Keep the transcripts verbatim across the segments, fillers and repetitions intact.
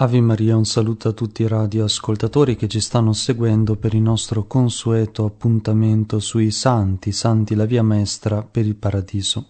Ave Maria, un saluto a tutti i radioascoltatori che ci stanno seguendo per il nostro consueto appuntamento sui santi, santi la via maestra per il paradiso.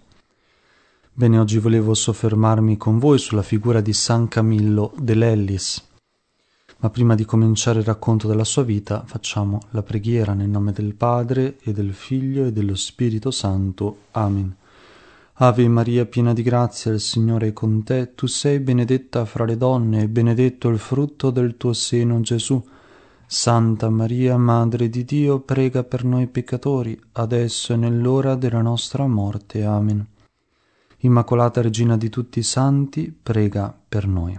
Bene, oggi volevo soffermarmi con voi sulla figura di San Camillo dell'Ellis, ma prima di cominciare il racconto della sua vita facciamo la preghiera nel nome del Padre e del Figlio e dello Spirito Santo. Amen. Ave Maria, piena di grazia, il Signore è con te. Tu sei benedetta fra le donne e benedetto il frutto del tuo seno, Gesù. Santa Maria, Madre di Dio, prega per noi peccatori, adesso e nell'ora della nostra morte. Amen. Immacolata Regina di tutti i santi, prega per noi.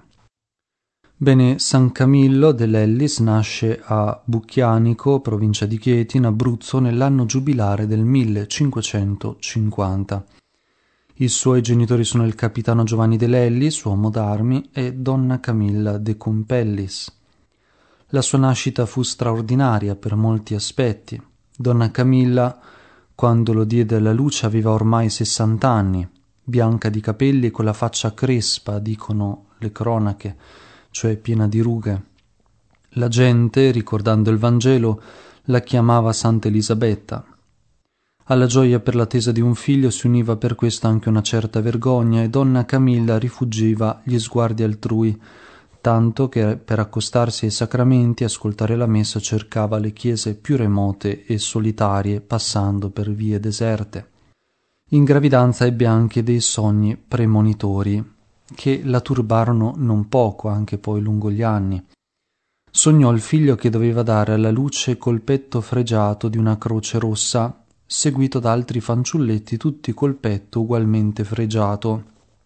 Bene, San Camillo dell'Ellis nasce a Bucchianico, provincia di Chieti, in Abruzzo, nell'anno giubilare del millecinquecentocinquanta. I suoi genitori sono il capitano Giovanni dell'Ellis, uomo d'armi, e donna Camilla de Compellis. La sua nascita fu straordinaria per molti aspetti. Donna Camilla, quando lo diede alla luce, aveva ormai sessant'anni, bianca di capelli e con la faccia crespa, dicono le cronache, cioè piena di rughe. La gente, ricordando il Vangelo, la chiamava Santa Elisabetta. Alla gioia per l'attesa di un figlio si univa per questo anche una certa vergogna e donna Camilla rifuggiva gli sguardi altrui, tanto che per accostarsi ai sacramenti e ascoltare la messa cercava le chiese più remote e solitarie, passando per vie deserte. In gravidanza ebbe anche dei sogni premonitori, che la turbarono non poco anche poi lungo gli anni. Sognò il figlio che doveva dare alla luce col petto fregiato di una croce rossa, seguito da altri fanciulletti tutti col petto ugualmente fregiato.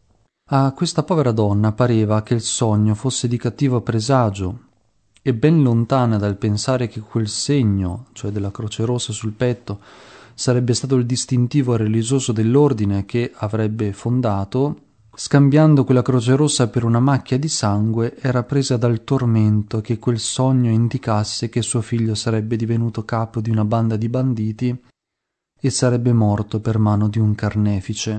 A questa povera donna pareva che il sogno fosse di cattivo presagio e ben lontana dal pensare che quel segno, cioè della croce rossa sul petto, sarebbe stato il distintivo religioso dell'ordine che avrebbe fondato, scambiando quella croce rossa per una macchia di sangue, era presa dal tormento che quel sogno indicasse che suo figlio sarebbe divenuto capo di una banda di banditi e sarebbe morto per mano di un carnefice.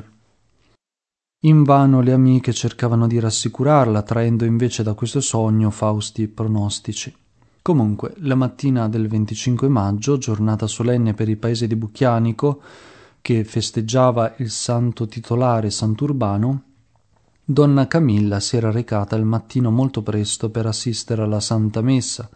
Invano le amiche cercavano di rassicurarla, traendo invece da questo sogno fausti pronostici. Comunque, la mattina del venticinque maggio, giornata solenne per il paese di Bucchianico, che festeggiava il santo titolare Sant'Urbano, donna Camilla si era recata al mattino molto presto per assistere alla Santa Messa,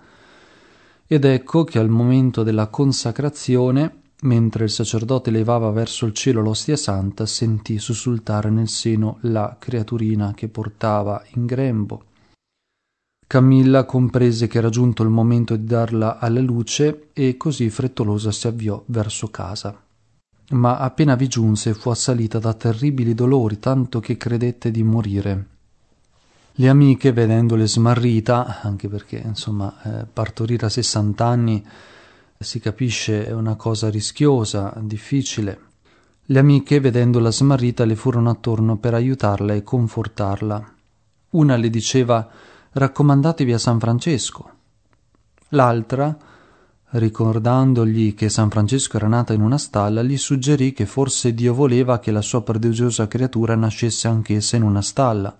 ed ecco che al momento della consacrazione, mentre il sacerdote levava verso il cielo l'ostia santa, sentì sussultare nel seno la creaturina che portava in grembo. Camilla comprese che era giunto il momento di darla alla luce e così frettolosa si avviò verso casa. Ma appena vi giunse fu assalita da terribili dolori, tanto che credette di morire. Le amiche, vedendole smarrita, anche perché insomma eh, partorire a sessant'anni si capisce è una cosa rischiosa, difficile. Le amiche, vedendola smarrita, le furono attorno per aiutarla e confortarla. Una le diceva: raccomandatevi a San Francesco. L'altra, ricordandogli che San Francesco era nata in una stalla, gli suggerì che forse Dio voleva che la sua prodigiosa creatura nascesse anch'essa in una stalla.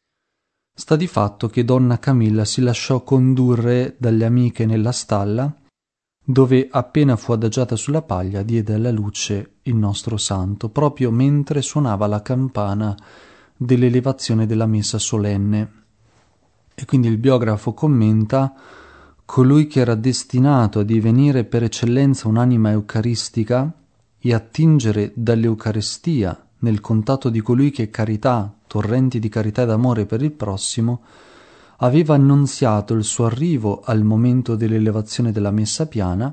Sta di fatto che donna Camilla si lasciò condurre dalle amiche nella stalla, dove appena fu adagiata sulla paglia diede alla luce il nostro santo, proprio mentre suonava la campana dell'elevazione della messa solenne. E quindi il biografo commenta: colui che era destinato a divenire per eccellenza un'anima eucaristica e attingere dall'Eucaristia nel contatto di colui che carità, torrenti di carità ed amore per il prossimo, aveva annunziato il suo arrivo al momento dell'elevazione della messa piana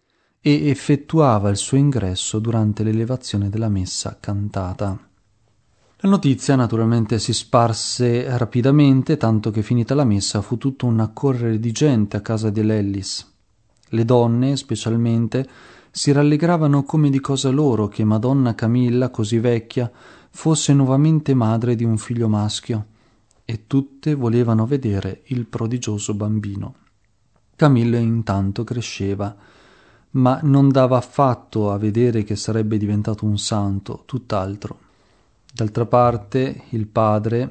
e effettuava il suo ingresso durante l'elevazione della messa cantata. La notizia naturalmente si sparse rapidamente, tanto che finita la messa fu tutto un accorrere di gente a casa dell'Ellis. Le donne, specialmente, si rallegravano come di cosa loro che Madonna Camilla, così vecchia, fosse nuovamente madre di un figlio maschio, e tutte volevano vedere il prodigioso bambino. Camillo intanto cresceva, ma non dava affatto a vedere che sarebbe diventato un santo, tutt'altro. D'altra parte il padre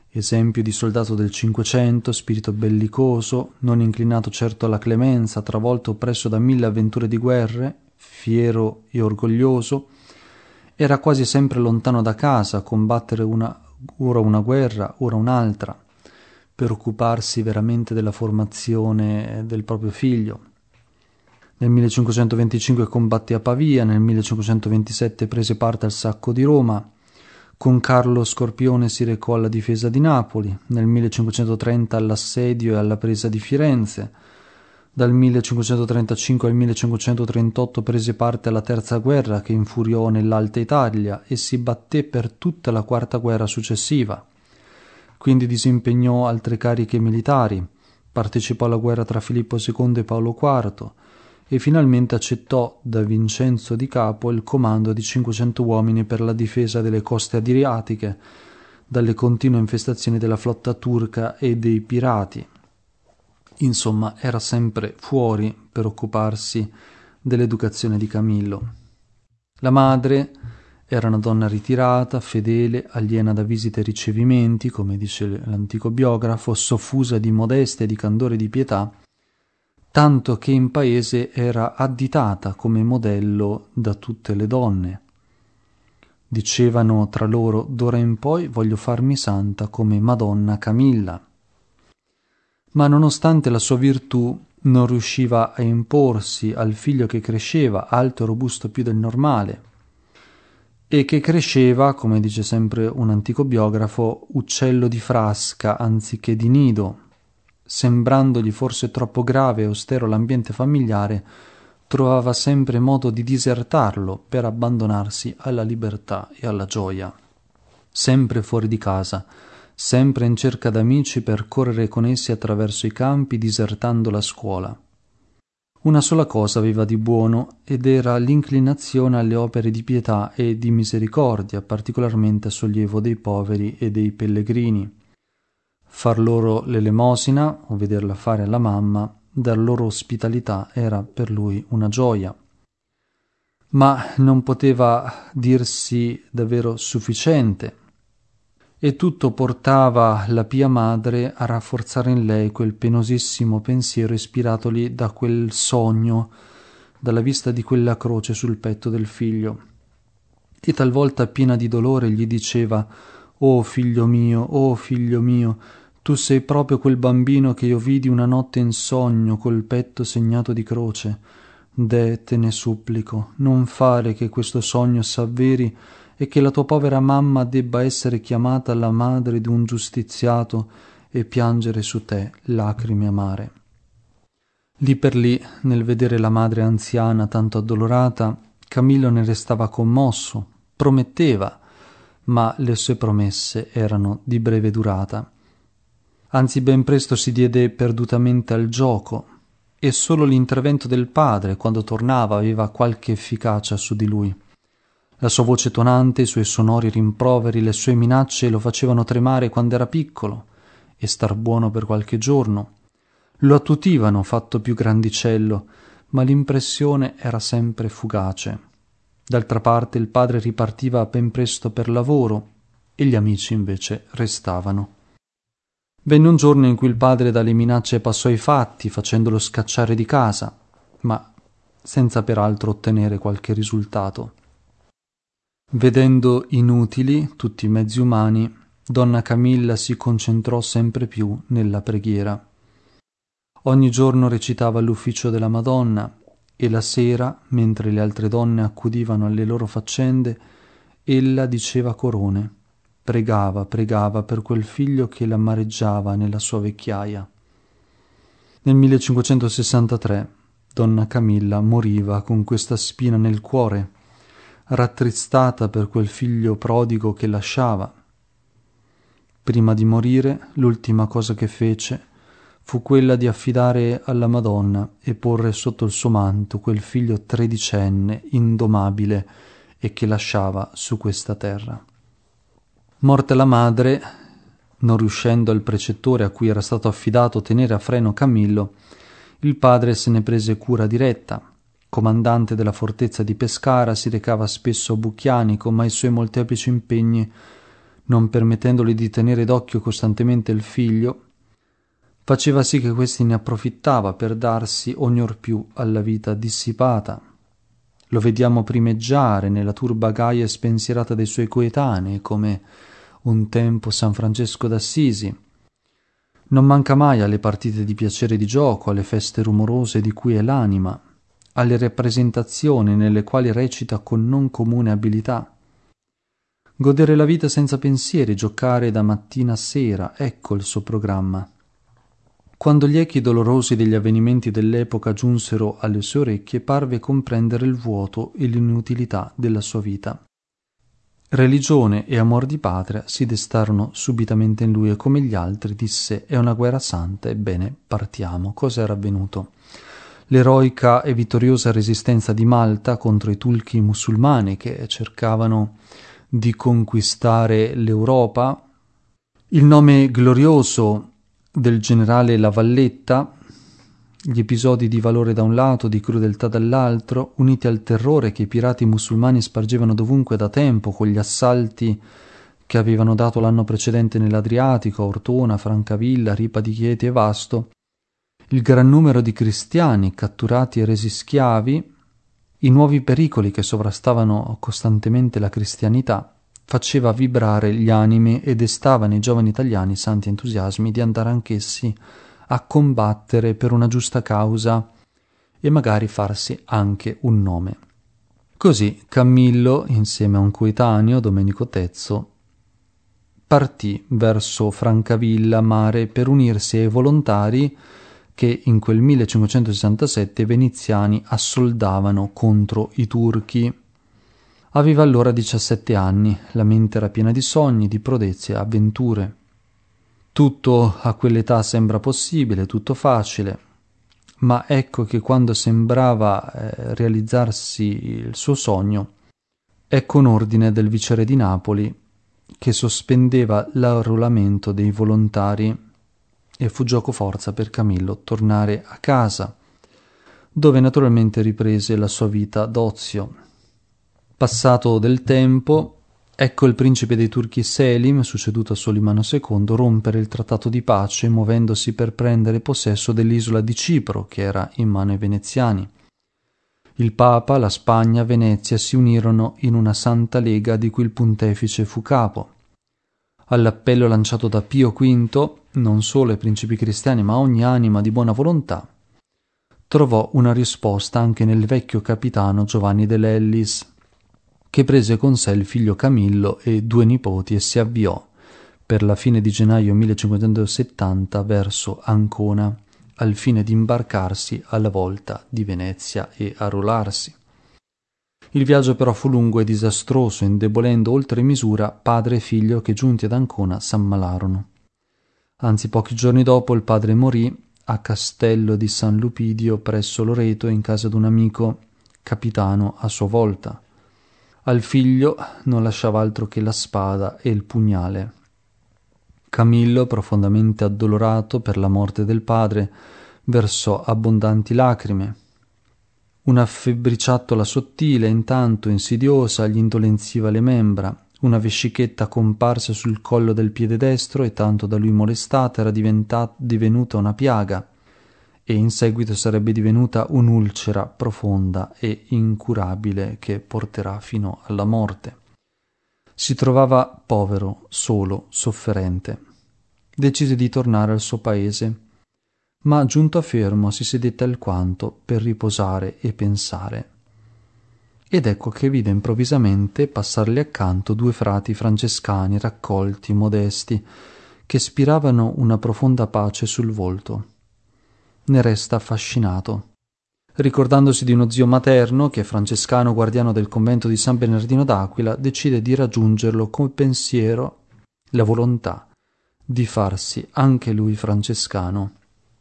Esempio di soldato del Cinquecento, spirito bellicoso, non inclinato certo alla clemenza, travolto oppresso da mille avventure di guerre, fiero e orgoglioso, era quasi sempre lontano da casa a combattere una, ora una guerra, ora un'altra, per occuparsi veramente della formazione del proprio figlio. Nel millecinquecentoventicinque combatté a Pavia, nel millecinquecentoventisette prese parte al sacco di Roma, con Carlo Scorpione si recò alla difesa di Napoli, nel millecinquecentotrenta all'assedio e alla presa di Firenze, dal millecinquecentotrentacinque al millecinquecentotrentotto prese parte alla terza guerra che infuriò nell'Alta Italia e si batté per tutta la quarta guerra successiva. Quindi disimpegnò altre cariche militari, partecipò alla guerra tra Filippo secondo e Paolo quarto e finalmente accettò da Vincenzo di Capo il comando di cinquecento uomini per la difesa delle coste adriatiche dalle continue infestazioni della flotta turca e dei pirati. Insomma, era sempre fuori per occuparsi dell'educazione di Camillo. La madre era una donna ritirata, fedele, aliena da visite e ricevimenti, come dice l'antico biografo, soffusa di modestia e di candore e di pietà, tanto che in paese era additata come modello da tutte le donne. Dicevano tra loro: d'ora in poi voglio farmi santa come Madonna Camilla. Ma nonostante la sua virtù non riusciva a imporsi al figlio che cresceva alto e robusto più del normale e che cresceva, come dice sempre un antico biografo, uccello di frasca anziché di nido. Sembrandogli forse troppo grave e austero l'ambiente familiare, trovava sempre modo di disertarlo per abbandonarsi alla libertà e alla gioia. Sempre fuori di casa, sempre in cerca d'amici per correre con essi attraverso i campi, disertando la scuola. Una sola cosa aveva di buono, ed era l'inclinazione alle opere di pietà e di misericordia, particolarmente a sollievo dei poveri e dei pellegrini. Far loro l'elemosina o vederla fare alla mamma, dar loro ospitalità era per lui una gioia. Ma non poteva dirsi davvero sufficiente, e tutto portava la pia madre a rafforzare in lei quel penosissimo pensiero ispiratoli da quel sogno, dalla vista di quella croce sul petto del figlio. E talvolta piena di dolore gli diceva: «Oh figlio mio, oh figlio mio, tu sei proprio quel bambino che io vidi una notte in sogno col petto segnato di croce. Deh, te ne supplico, non fare che questo sogno s'avveri e che la tua povera mamma debba essere chiamata la madre d'un giustiziato e piangere su te lacrime amare». Lì per lì, nel vedere la madre anziana tanto addolorata, Camillo ne restava commosso, prometteva, ma le sue promesse erano di breve durata. Anzi, ben presto si diede perdutamente al gioco, e solo l'intervento del padre, quando tornava, aveva qualche efficacia su di lui. La sua voce tonante, i suoi sonori rimproveri, le sue minacce lo facevano tremare quando era piccolo e star buono per qualche giorno. Lo attutivano fatto più grandicello, ma l'impressione era sempre fugace. D'altra parte il padre ripartiva ben presto per lavoro e gli amici invece restavano. Venne un giorno in cui il padre dalle minacce passò ai fatti, facendolo scacciare di casa, ma senza peraltro ottenere qualche risultato. Vedendo inutili tutti i mezzi umani, donna Camilla si concentrò sempre più nella preghiera. Ogni giorno recitava all'ufficio della Madonna e la sera, mentre le altre donne accudivano alle loro faccende, ella diceva corone, pregava, pregava per quel figlio che l'amareggiava nella sua vecchiaia. Nel millecinquecentosessantatré donna Camilla moriva con questa spina nel cuore, rattristata per quel figlio prodigo che lasciava. Prima di morire, l'ultima cosa che fece fu quella di affidare alla Madonna e porre sotto il suo manto quel figlio tredicenne, indomabile, e che lasciava su questa terra. Morta la madre, non riuscendo il precettore a cui era stato affidato tenere a freno Camillo, il padre se ne prese cura diretta. Comandante della fortezza di Pescara, si recava spesso a Bucchianico, ma i suoi molteplici impegni non permettendogli di tenere d'occhio costantemente il figlio, faceva sì che questi ne approfittava per darsi ognor più alla vita dissipata. Lo vediamo primeggiare nella turba gaia e spensierata dei suoi coetanei, come un tempo San Francesco d'Assisi. Non manca mai alle partite di piacere di gioco, alle feste rumorose di cui è l'anima, alle rappresentazioni nelle quali recita con non comune abilità. Godere la vita senza pensieri, giocare da mattina a sera, ecco il suo programma. Quando gli echi dolorosi degli avvenimenti dell'epoca giunsero alle sue orecchie, parve comprendere il vuoto e l'inutilità della sua vita. Religione e amor di patria si destarono subitamente in lui e come gli altri disse: è una guerra santa, ebbene partiamo. Cosa era avvenuto? L'eroica e vittoriosa resistenza di Malta contro i turchi musulmani che cercavano di conquistare l'Europa, il nome glorioso del generale La Valletta, gli episodi di valore da un lato, di crudeltà dall'altro, uniti al terrore che i pirati musulmani spargevano dovunque da tempo con gli assalti che avevano dato l'anno precedente nell'Adriatico, a Ortona, Francavilla, Ripa di Chieti e Vasto, il gran numero di cristiani catturati e resi schiavi, i nuovi pericoli che sovrastavano costantemente la cristianità, faceva vibrare gli animi e destava nei giovani italiani santi entusiasmi di andare anch'essi a combattere per una giusta causa e magari farsi anche un nome. Così Camillo, insieme a un coetaneo, Domenico Tezzo, partì verso Francavilla mare per unirsi ai volontari che in quel millecinquecentosessantasette i veneziani assoldavano contro i turchi. Aveva allora diciassette anni, la mente era piena di sogni, di prodezze e avventure. Tutto a quell'età sembra possibile, tutto facile, ma ecco che quando sembrava eh, realizzarsi il suo sogno, ecco un ordine del viceré di Napoli che sospendeva l'arruolamento dei volontari e fu giocoforza per Camillo tornare a casa, dove naturalmente riprese la sua vita d'ozio. Passato del tempo, ecco il principe dei turchi Selim, succeduto a Solimano secondo, rompere il trattato di pace muovendosi per prendere possesso dell'isola di Cipro, che era in mano ai veneziani. Il Papa, la Spagna, Venezia si unirono in una santa lega di cui il pontefice fu capo. All'appello lanciato da Pio quinto, non solo ai principi cristiani ma a ogni anima di buona volontà, trovò una risposta anche nel vecchio capitano Giovanni de Lellis, che prese con sé il figlio Camillo e due nipoti e si avviò, per la fine di gennaio millecinquecentosettanta, verso Ancona, al fine di imbarcarsi alla volta di Venezia e arruolarsi. Il viaggio però fu lungo e disastroso, indebolendo oltre misura padre e figlio che giunti ad Ancona s'ammalarono. Anzi, pochi giorni dopo il padre morì a Castello di San Lupidio presso Loreto in casa d'un amico, capitano a sua volta. Al figlio non lasciava altro che la spada e il pugnale. Camillo, profondamente addolorato per la morte del padre, versò abbondanti lacrime. Una febbriciattola sottile, intanto insidiosa, gli indolenziva le membra. Una vescichetta comparsa sul collo del piede destro e tanto da lui molestata era diventata, divenuta una piaga e in seguito sarebbe divenuta un'ulcera profonda e incurabile che porterà fino alla morte. Si trovava povero, solo, sofferente. Decise di tornare al suo paese, ma giunto a Fermo si sedette alquanto per riposare e pensare. Ed ecco che vide improvvisamente passargli accanto due frati francescani raccolti, modesti, che spiravano una profonda pace sul volto. Ne resta affascinato. Ricordandosi di uno zio materno, che è francescano guardiano del convento di San Bernardino d'Aquila, decide di raggiungerlo col pensiero, la volontà di farsi anche lui francescano.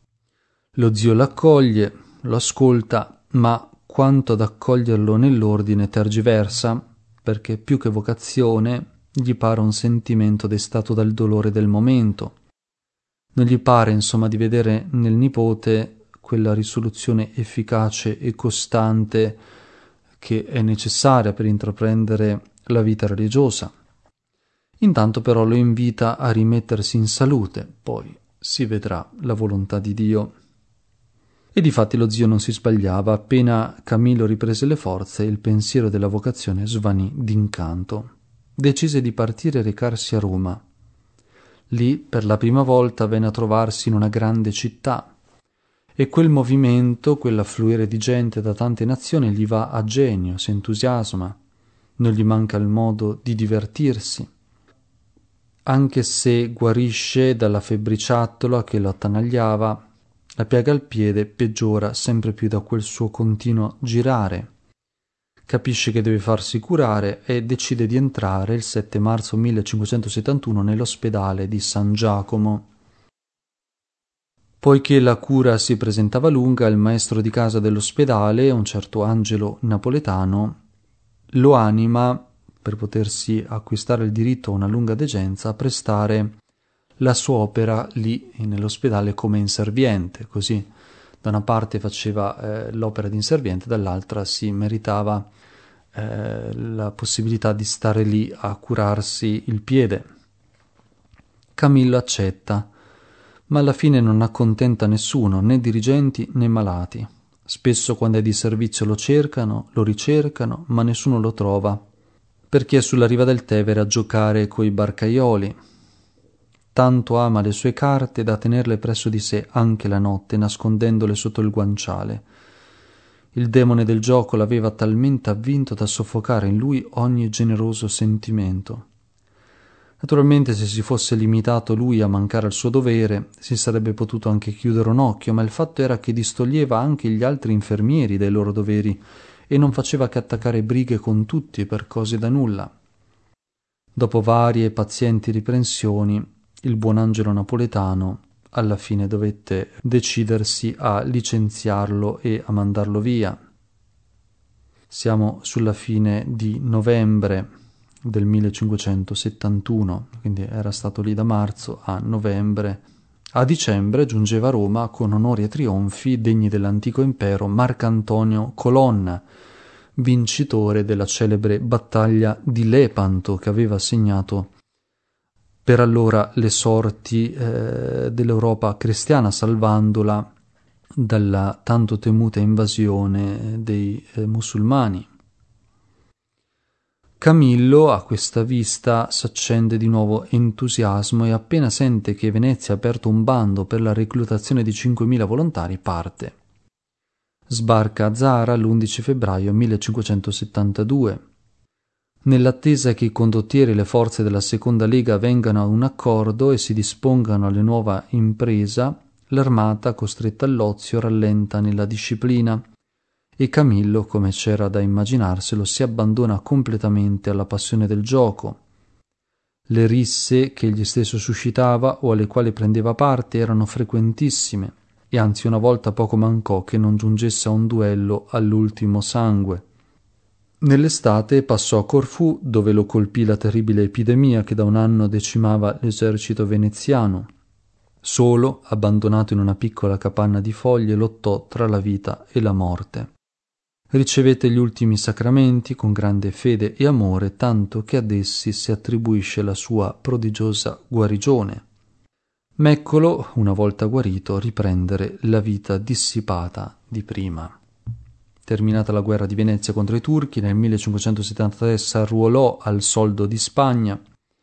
Lo zio l'accoglie, lo ascolta, ma quanto ad accoglierlo nell'ordine tergiversa, perché più che vocazione gli pare un sentimento destato dal dolore del momento. Non gli pare, insomma, di vedere nel nipote quella risoluzione efficace e costante che è necessaria per intraprendere la vita religiosa. Intanto però lo invita a rimettersi in salute, poi si vedrà la volontà di Dio. E difatti lo zio non si sbagliava, appena Camillo riprese le forze il pensiero della vocazione svanì d'incanto. Decise di partire e recarsi a Roma. Lì per la prima volta venne a trovarsi in una grande città e quel movimento, quell'affluire di gente da tante nazioni gli va a genio, si entusiasma, non gli manca il modo di divertirsi. Anche se guarisce dalla febbriciattola che lo attanagliava, la piaga al piede peggiora sempre più da quel suo continuo girare. Capisce che deve farsi curare e decide di entrare il sette marzo millecinquecentosettantuno nell'ospedale di San Giacomo. Poiché la cura si presentava lunga, il maestro di casa dell'ospedale, un certo Angelo Napoletano, lo anima, per potersi acquistare il diritto a una lunga degenza, a prestare la sua opera lì nell'ospedale come inserviente, così da una parte faceva eh, l'opera di inserviente, dall'altra si meritava eh, la possibilità di stare lì a curarsi il piede. Camillo accetta, ma alla fine non accontenta nessuno, né dirigenti né malati. Spesso quando è di servizio lo cercano, lo ricercano, ma nessuno lo trova, perché è sulla riva del Tevere a giocare coi barcaioli. Tanto ama le sue carte da tenerle presso di sé anche la notte, nascondendole sotto il guanciale. Il demone del gioco l'aveva talmente avvinto da soffocare in lui ogni generoso sentimento. Naturalmente, se si fosse limitato lui a mancare al suo dovere, si sarebbe potuto anche chiudere un occhio, ma il fatto era che distoglieva anche gli altri infermieri dai loro doveri e non faceva che attaccare brighe con tutti per cose da nulla. Dopo varie e pazienti riprensioni, il buon Angelo Napoletano alla fine dovette decidersi a licenziarlo e a mandarlo via. Siamo sulla fine di novembre del millecinquecentosettantuno, quindi era stato lì da marzo a novembre. A dicembre giungeva a Roma con onori e trionfi degni dell'antico impero Marcantonio Colonna, vincitore della celebre battaglia di Lepanto che aveva segnato per allora le sorti eh, dell'Europa cristiana, salvandola dalla tanto temuta invasione dei eh, musulmani. Camillo a questa vista s'accende di nuovo entusiasmo e appena sente che Venezia ha aperto un bando per la reclutazione di cinquemila volontari parte. Sbarca a Zara l'undici febbraio millecinquecentosettantadue. Nell'attesa che i condottieri e le forze della seconda lega vengano a un accordo e si dispongano alla nuova impresa, l'armata, costretta all'ozio, rallenta nella disciplina e Camillo, come c'era da immaginarselo, si abbandona completamente alla passione del gioco. Le risse che egli stesso suscitava o alle quali prendeva parte erano frequentissime e anzi una volta poco mancò che non giungesse a un duello all'ultimo sangue. Nell'estate passò a Corfù, dove lo colpì la terribile epidemia che da un anno decimava l'esercito veneziano. Solo, abbandonato in una piccola capanna di foglie, lottò tra la vita e la morte. Ricevette gli ultimi sacramenti con grande fede e amore, tanto che ad essi si attribuisce la sua prodigiosa guarigione. Ma eccolo, una volta guarito, riprendere la vita dissipata di prima. Terminata la guerra di Venezia contro i turchi, nel millecinquecentosettantatré s'arruolò al soldo di Spagna.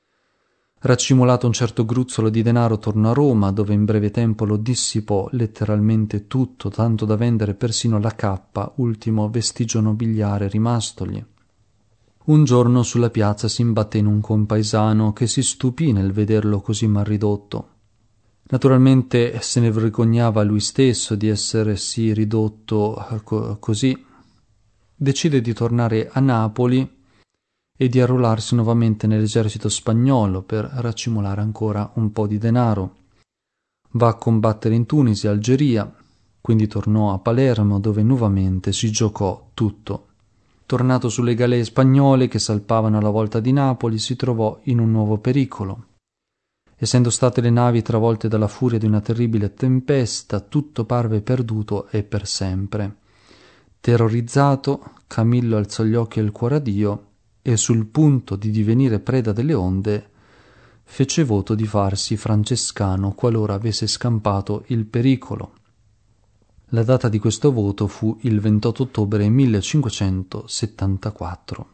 Raccimolato un certo gruzzolo di denaro tornò a Roma, dove in breve tempo lo dissipò letteralmente tutto, tanto da vendere persino la cappa, ultimo vestigio nobiliare rimastogli. Un giorno sulla piazza si imbatté in un compaesano che si stupì nel vederlo così mal ridotto. Naturalmente se ne vergognava lui stesso di essersi ridotto co- così. Decide di tornare a Napoli e di arruolarsi nuovamente nell'esercito spagnolo per raccimolare ancora un po' di denaro. Va a combattere in Tunisi e Algeria, quindi tornò a Palermo dove nuovamente si giocò tutto. Tornato sulle galee spagnole che salpavano alla volta di Napoli, si trovò in un nuovo pericolo. Essendo state le navi travolte dalla furia di una terribile tempesta, tutto parve perduto e per sempre. Terrorizzato, Camillo alzò gli occhi e il cuore a Dio e sul punto di divenire preda delle onde fece voto di farsi francescano qualora avesse scampato il pericolo. La data di questo voto fu il ventotto ottobre millecinquecentosettantaquattro.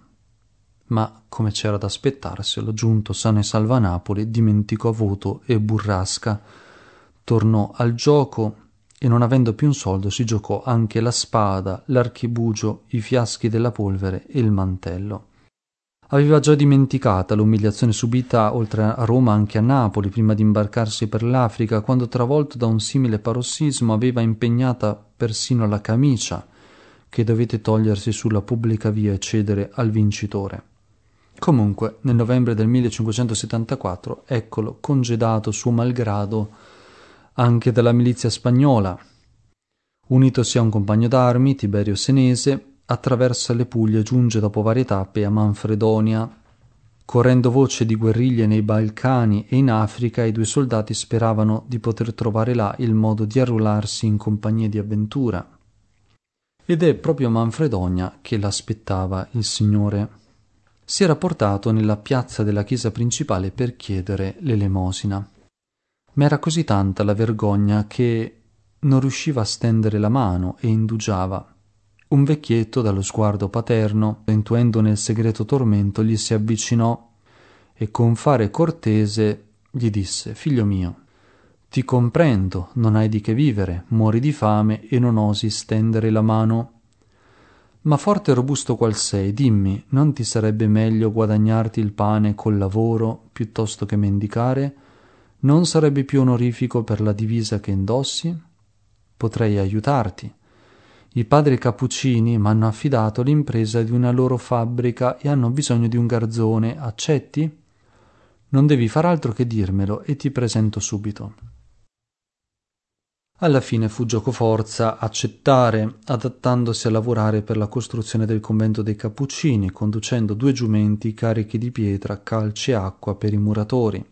Ma, come c'era da aspettarselo, giunto sano e salvo a Napoli, dimenticò voto e burrasca. Tornò al gioco e, non avendo più un soldo, si giocò anche la spada, l'archibugio, i fiaschi della polvere e il mantello. Aveva già dimenticata l'umiliazione subita oltre a Roma anche a Napoli prima di imbarcarsi per l'Africa, quando, travolto da un simile parossismo, aveva impegnata persino la camicia che dovette togliersi sulla pubblica via e cedere al vincitore. Comunque, nel novembre del millecinquecentosettantaquattro, eccolo congedato suo malgrado anche dalla milizia spagnola. Unitosi a un compagno d'armi, Tiberio Senese, attraversa le Puglie e giunge dopo varie tappe a Manfredonia. Correndo voce di guerriglie nei Balcani e in Africa, i due soldati speravano di poter trovare là il modo di arruolarsi in compagnie di avventura. Ed è proprio a Manfredonia che l'aspettava il Signore. Si era portato nella piazza della chiesa principale per chiedere l'elemosina. Ma era così tanta la vergogna che non riusciva a stendere la mano e indugiava. Un vecchietto, dallo sguardo paterno, intuendo nel segreto tormento, gli si avvicinò e con fare cortese gli disse: «Figlio mio, ti comprendo, non hai di che vivere, muori di fame e non osi stendere la mano. Ma forte e robusto qual sei, dimmi, non ti sarebbe meglio guadagnarti il pane col lavoro piuttosto che mendicare? Non sarebbe più onorifico per la divisa che indossi? Potrei aiutarti. I padri Cappuccini m'hanno affidato l'impresa di una loro fabbrica e hanno bisogno di un garzone. Accetti? Non devi far altro che dirmelo e ti presento subito». Alla fine fu giocoforza accettare, adattandosi a lavorare per la costruzione del convento dei Cappuccini, conducendo due giumenti carichi di pietra, calce e acqua per i muratori.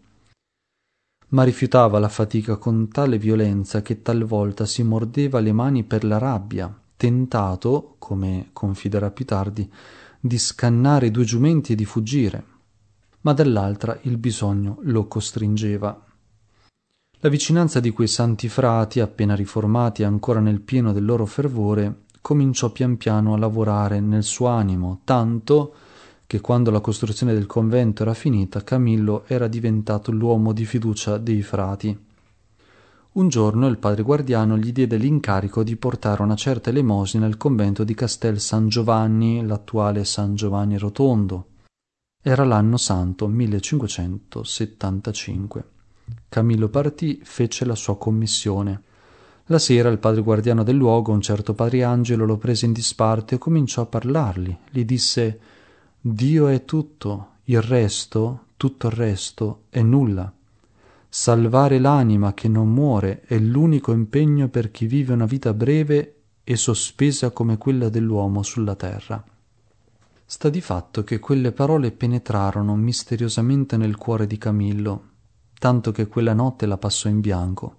Ma rifiutava la fatica con tale violenza che talvolta si mordeva le mani per la rabbia, tentato, come confiderà più tardi, di scannare i due giumenti e di fuggire, ma dall'altra il bisogno lo costringeva. La vicinanza di quei santi frati, appena riformati e ancora nel pieno del loro fervore, cominciò pian piano a lavorare nel suo animo, tanto che quando la costruzione del convento era finita, Camillo era diventato l'uomo di fiducia dei frati. Un giorno il padre Guardiano gli diede l'incarico di portare una certa elemosina al convento di Castel San Giovanni, l'attuale San Giovanni Rotondo. Era l'anno santo millecinquecentosettantacinque. Camillo partì, fece la sua commissione. La sera il padre Guardiano del luogo, un certo padre Angelo, lo prese in disparte e cominciò a parlargli. Gli disse: «Dio è tutto, il resto, tutto il resto, è nulla. Salvare l'anima che non muore è l'unico impegno per chi vive una vita breve e sospesa come quella dell'uomo sulla terra». Sta di fatto che quelle parole penetrarono misteriosamente nel cuore di Camillo, tanto che quella notte la passò in bianco.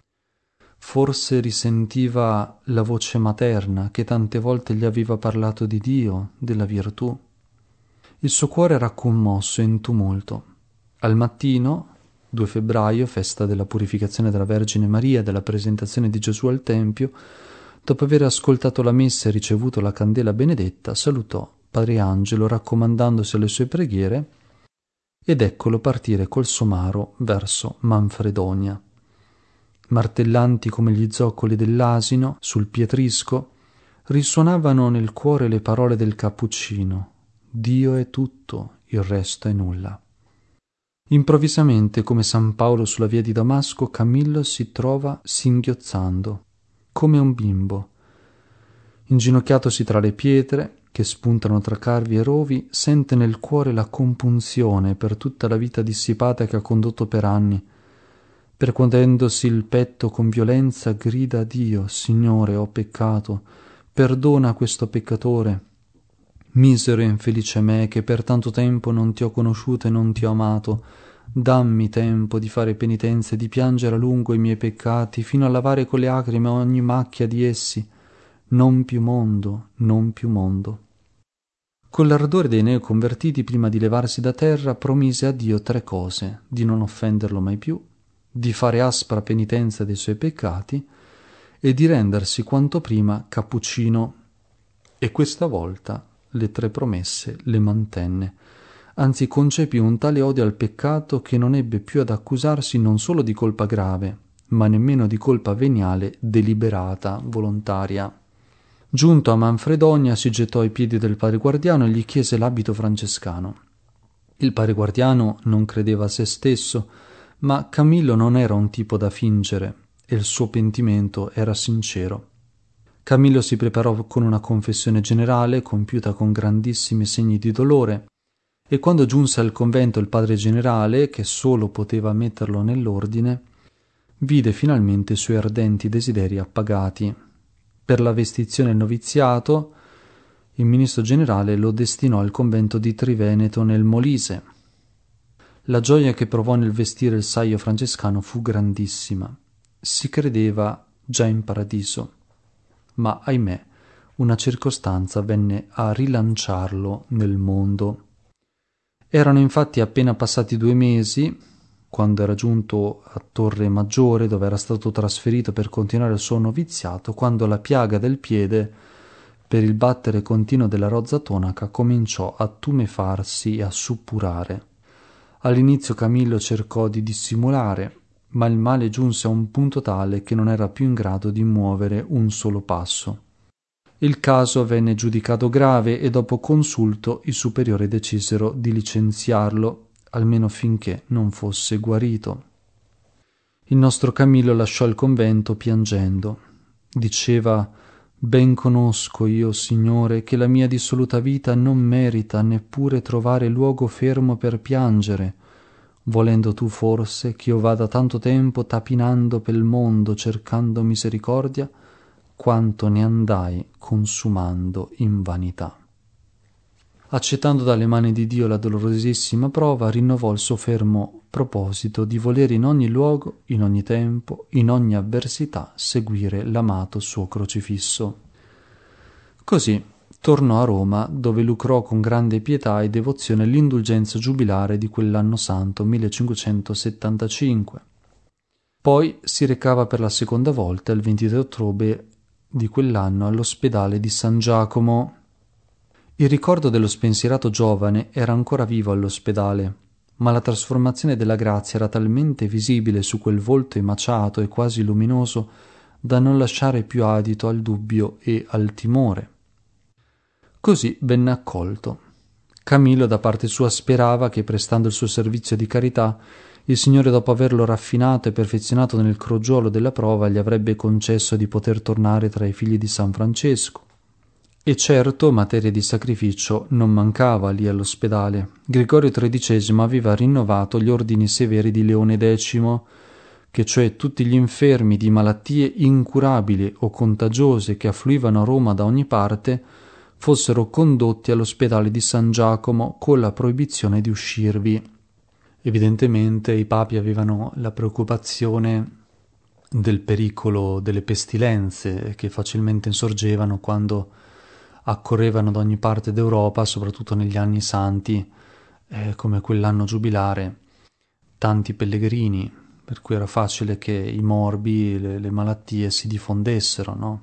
Forse risentiva la voce materna che tante volte gli aveva parlato di Dio, della virtù. Il suo cuore era commosso e in tumulto. Al mattino, due febbraio, festa della purificazione della Vergine Maria e della presentazione di Gesù al Tempio, dopo aver ascoltato la messa e ricevuto la candela benedetta, salutò padre Angelo raccomandandosi alle sue preghiere ed eccolo partire col somaro verso Manfredonia. Martellanti come gli zoccoli dell'asino sul pietrisco, risuonavano nel cuore le parole del Cappuccino: «Dio è tutto, il resto è nulla». Improvvisamente, come San Paolo sulla via di Damasco, Camillo si trova singhiozzando, come un bimbo. Inginocchiatosi tra le pietre che spuntano tra carvi e rovi, sente nel cuore la compunzione per tutta la vita dissipata che ha condotto per anni. Percuotendosi il petto con violenza, grida a Dio: «Signore, ho peccato, perdona questo peccatore. Misero e infelice me, che per tanto tempo non ti ho conosciuto e non ti ho amato, dammi tempo di fare penitenza e di piangere a lungo i miei peccati, fino a lavare con le lacrime ogni macchia di essi. Non più mondo, non più mondo». Con l'ardore dei neoconvertiti, prima di levarsi da terra, promise a Dio tre cose: di non offenderlo mai più, di fare aspra penitenza dei suoi peccati e di rendersi quanto prima cappuccino. E questa volta le tre promesse le mantenne. Anzi, concepì un tale odio al peccato che non ebbe più ad accusarsi non solo di colpa grave, ma nemmeno di colpa veniale deliberata, volontaria. Giunto a Manfredonia, si gettò ai piedi del padre guardiano e gli chiese l'abito francescano. Il padre guardiano non credeva a se stesso, ma Camillo non era un tipo da fingere e il suo pentimento era sincero. Camillo si preparò con una confessione generale, compiuta con grandissimi segni di dolore, e quando giunse al convento il padre generale, che solo poteva metterlo nell'ordine, vide finalmente i suoi ardenti desideri appagati. Per la vestizione e il noviziato, il ministro generale lo destinò al convento di Triveneto nel Molise. La gioia che provò nel vestire il saio francescano fu grandissima. Si credeva già in paradiso, ma ahimè una circostanza venne a rilanciarlo nel mondo. Erano infatti appena passati due mesi, quando era giunto a Torre Maggiore, dove era stato trasferito per continuare il suo noviziato, quando la piaga del piede, per il battere continuo della rozza tonaca, cominciò a tumefarsi e a suppurare. All'inizio Camillo cercò di dissimulare, ma il male giunse a un punto tale che non era più in grado di muovere un solo passo. Il caso venne giudicato grave e dopo consulto i superiori decisero di licenziarlo, almeno finché non fosse guarito. Il nostro Camillo lasciò il convento piangendo. Diceva: «Ben conosco io, Signore, che la mia dissoluta vita non merita neppure trovare luogo fermo per piangere, volendo tu forse ch'io vada tanto tempo tapinando pel mondo cercando misericordia, quanto ne andai consumando in vanità». Accettando dalle mani di Dio la dolorosissima prova, rinnovò il suo fermo proposito di volere in ogni luogo, in ogni tempo, in ogni avversità, seguire l'amato suo crocifisso. Così tornò a Roma, dove lucrò con grande pietà e devozione l'indulgenza giubilare di quell'anno santo millecinquecentosettantacinque. Poi si recava per la seconda volta il ventitré ottobre di quell'anno all'ospedale di San Giacomo. Il ricordo dello spensierato giovane era ancora vivo all'ospedale, ma la trasformazione della grazia era talmente visibile su quel volto emaciato e quasi luminoso da non lasciare più adito al dubbio e al timore. Così venne accolto. Camillo da parte sua sperava che, prestando il suo servizio di carità, il Signore, dopo averlo raffinato e perfezionato nel crogiolo della prova, gli avrebbe concesso di poter tornare tra i figli di San Francesco. E certo materia di sacrificio non mancava lì all'ospedale. Gregorio tredicesimo aveva rinnovato gli ordini severi di Leone decimo, che cioè tutti gli infermi di malattie incurabili o contagiose che affluivano a Roma da ogni parte fossero condotti all'ospedale di San Giacomo con la proibizione di uscirvi. Evidentemente i papi avevano la preoccupazione del pericolo delle pestilenze che facilmente insorgevano quando accorrevano da ogni parte d'Europa, soprattutto negli anni santi, eh, come quell'anno giubilare, tanti pellegrini, per cui era facile che i morbi, le, le malattie si diffondessero, no?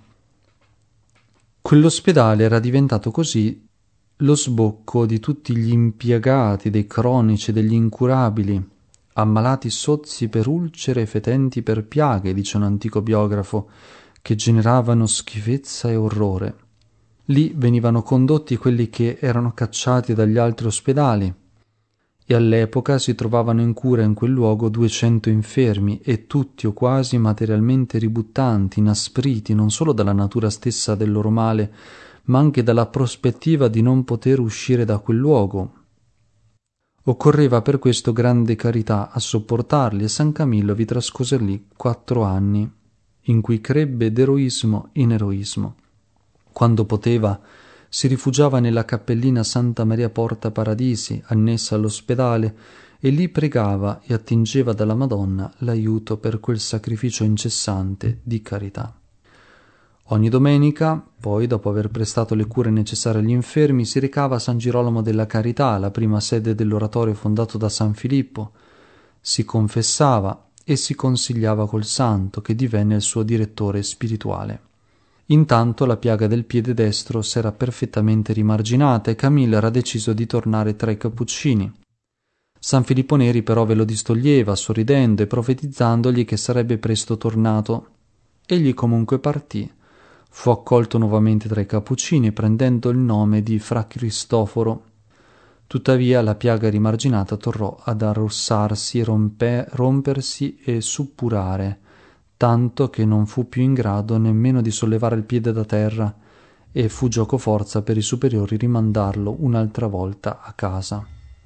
Quell'ospedale era diventato così lo sbocco di tutti gli impiegati, dei cronici, degli incurabili, ammalati sozzi per ulcere e fetenti per piaghe, dice un antico biografo, che generavano schifezza e orrore. Lì venivano condotti quelli che erano cacciati dagli altri ospedali, e all'epoca si trovavano in cura in quel luogo duecento infermi, e tutti o quasi materialmente ributtanti, inaspriti non solo dalla natura stessa del loro male, ma anche dalla prospettiva di non poter uscire da quel luogo. Occorreva per questo grande carità a sopportarli, e San Camillo vi trascorse lì quattro anni, in cui crebbe d'eroismo in eroismo. Quando poteva, si rifugiava nella cappellina Santa Maria Porta Paradisi, annessa all'ospedale, e lì pregava e attingeva dalla Madonna l'aiuto per quel sacrificio incessante di carità. Ogni domenica, poi, dopo aver prestato le cure necessarie agli infermi, si recava a San Girolamo della Carità, la prima sede dell'oratorio fondato da San Filippo, si confessava e si consigliava col santo, che divenne il suo direttore spirituale. Intanto la piaga del piede destro s'era perfettamente rimarginata e Camille era deciso di tornare tra i cappuccini. San Filippo Neri però ve lo distoglieva, sorridendo e profetizzandogli che sarebbe presto tornato. Egli comunque partì. Fu accolto nuovamente tra i cappuccini, prendendo il nome di Fra Cristoforo. Tuttavia la piaga rimarginata tornò ad arrossarsi, rompe, rompersi e suppurare, tanto che non fu più in grado nemmeno di sollevare il piede da terra, e fu giocoforza per i superiori rimandarlo un'altra volta a casa.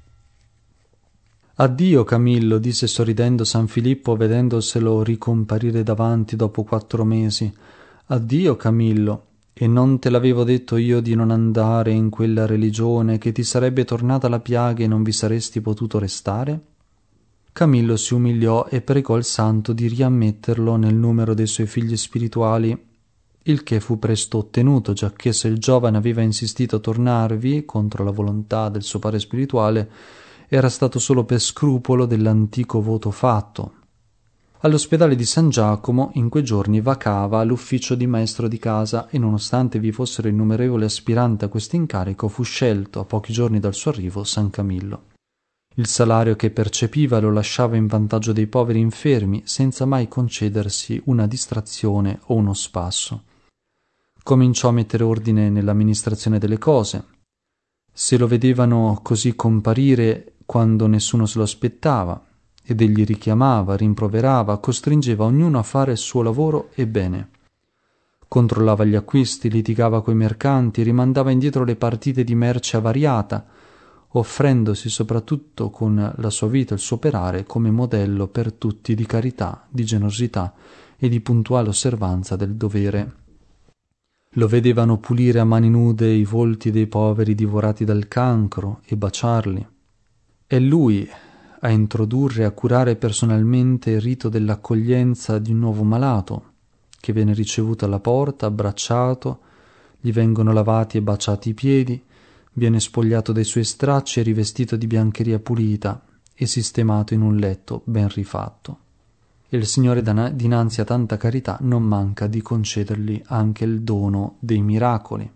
«Addio, Camillo», disse sorridendo San Filippo, vedendoselo ricomparire davanti dopo quattro mesi. «Addio, Camillo, e non te l'avevo detto io di non andare in quella religione, che ti sarebbe tornata la piaga e non vi saresti potuto restare?» Camillo si umiliò e pregò il santo di riammetterlo nel numero dei suoi figli spirituali, il che fu presto ottenuto, giacché se il giovane aveva insistito a tornarvi, contro la volontà del suo padre spirituale, era stato solo per scrupolo dell'antico voto fatto. All'ospedale di San Giacomo in quei giorni vacava l'ufficio di maestro di casa e, nonostante vi fossero innumerevoli aspiranti a questo incarico, fu scelto, a pochi giorni dal suo arrivo, San Camillo. Il salario che percepiva lo lasciava in vantaggio dei poveri infermi, senza mai concedersi una distrazione o uno spasso. Cominciò a mettere ordine nell'amministrazione delle cose. Se lo vedevano così comparire quando nessuno se lo aspettava, ed egli richiamava, rimproverava, costringeva ognuno a fare il suo lavoro e bene. Controllava gli acquisti, litigava coi mercanti, rimandava indietro le partite di merce avariata, offrendosi soprattutto con la sua vita e il suo operare come modello per tutti di carità, di generosità e di puntuale osservanza del dovere. Lo vedevano pulire a mani nude i volti dei poveri divorati dal cancro e baciarli. È lui a introdurre e a curare personalmente il rito dell'accoglienza di un nuovo malato, che viene ricevuto alla porta, abbracciato, gli vengono lavati e baciati i piedi, viene spogliato dai suoi stracci e rivestito di biancheria pulita e sistemato in un letto ben rifatto. E il Signore, dinanzi a tanta carità, non manca di concedergli anche il dono dei miracoli.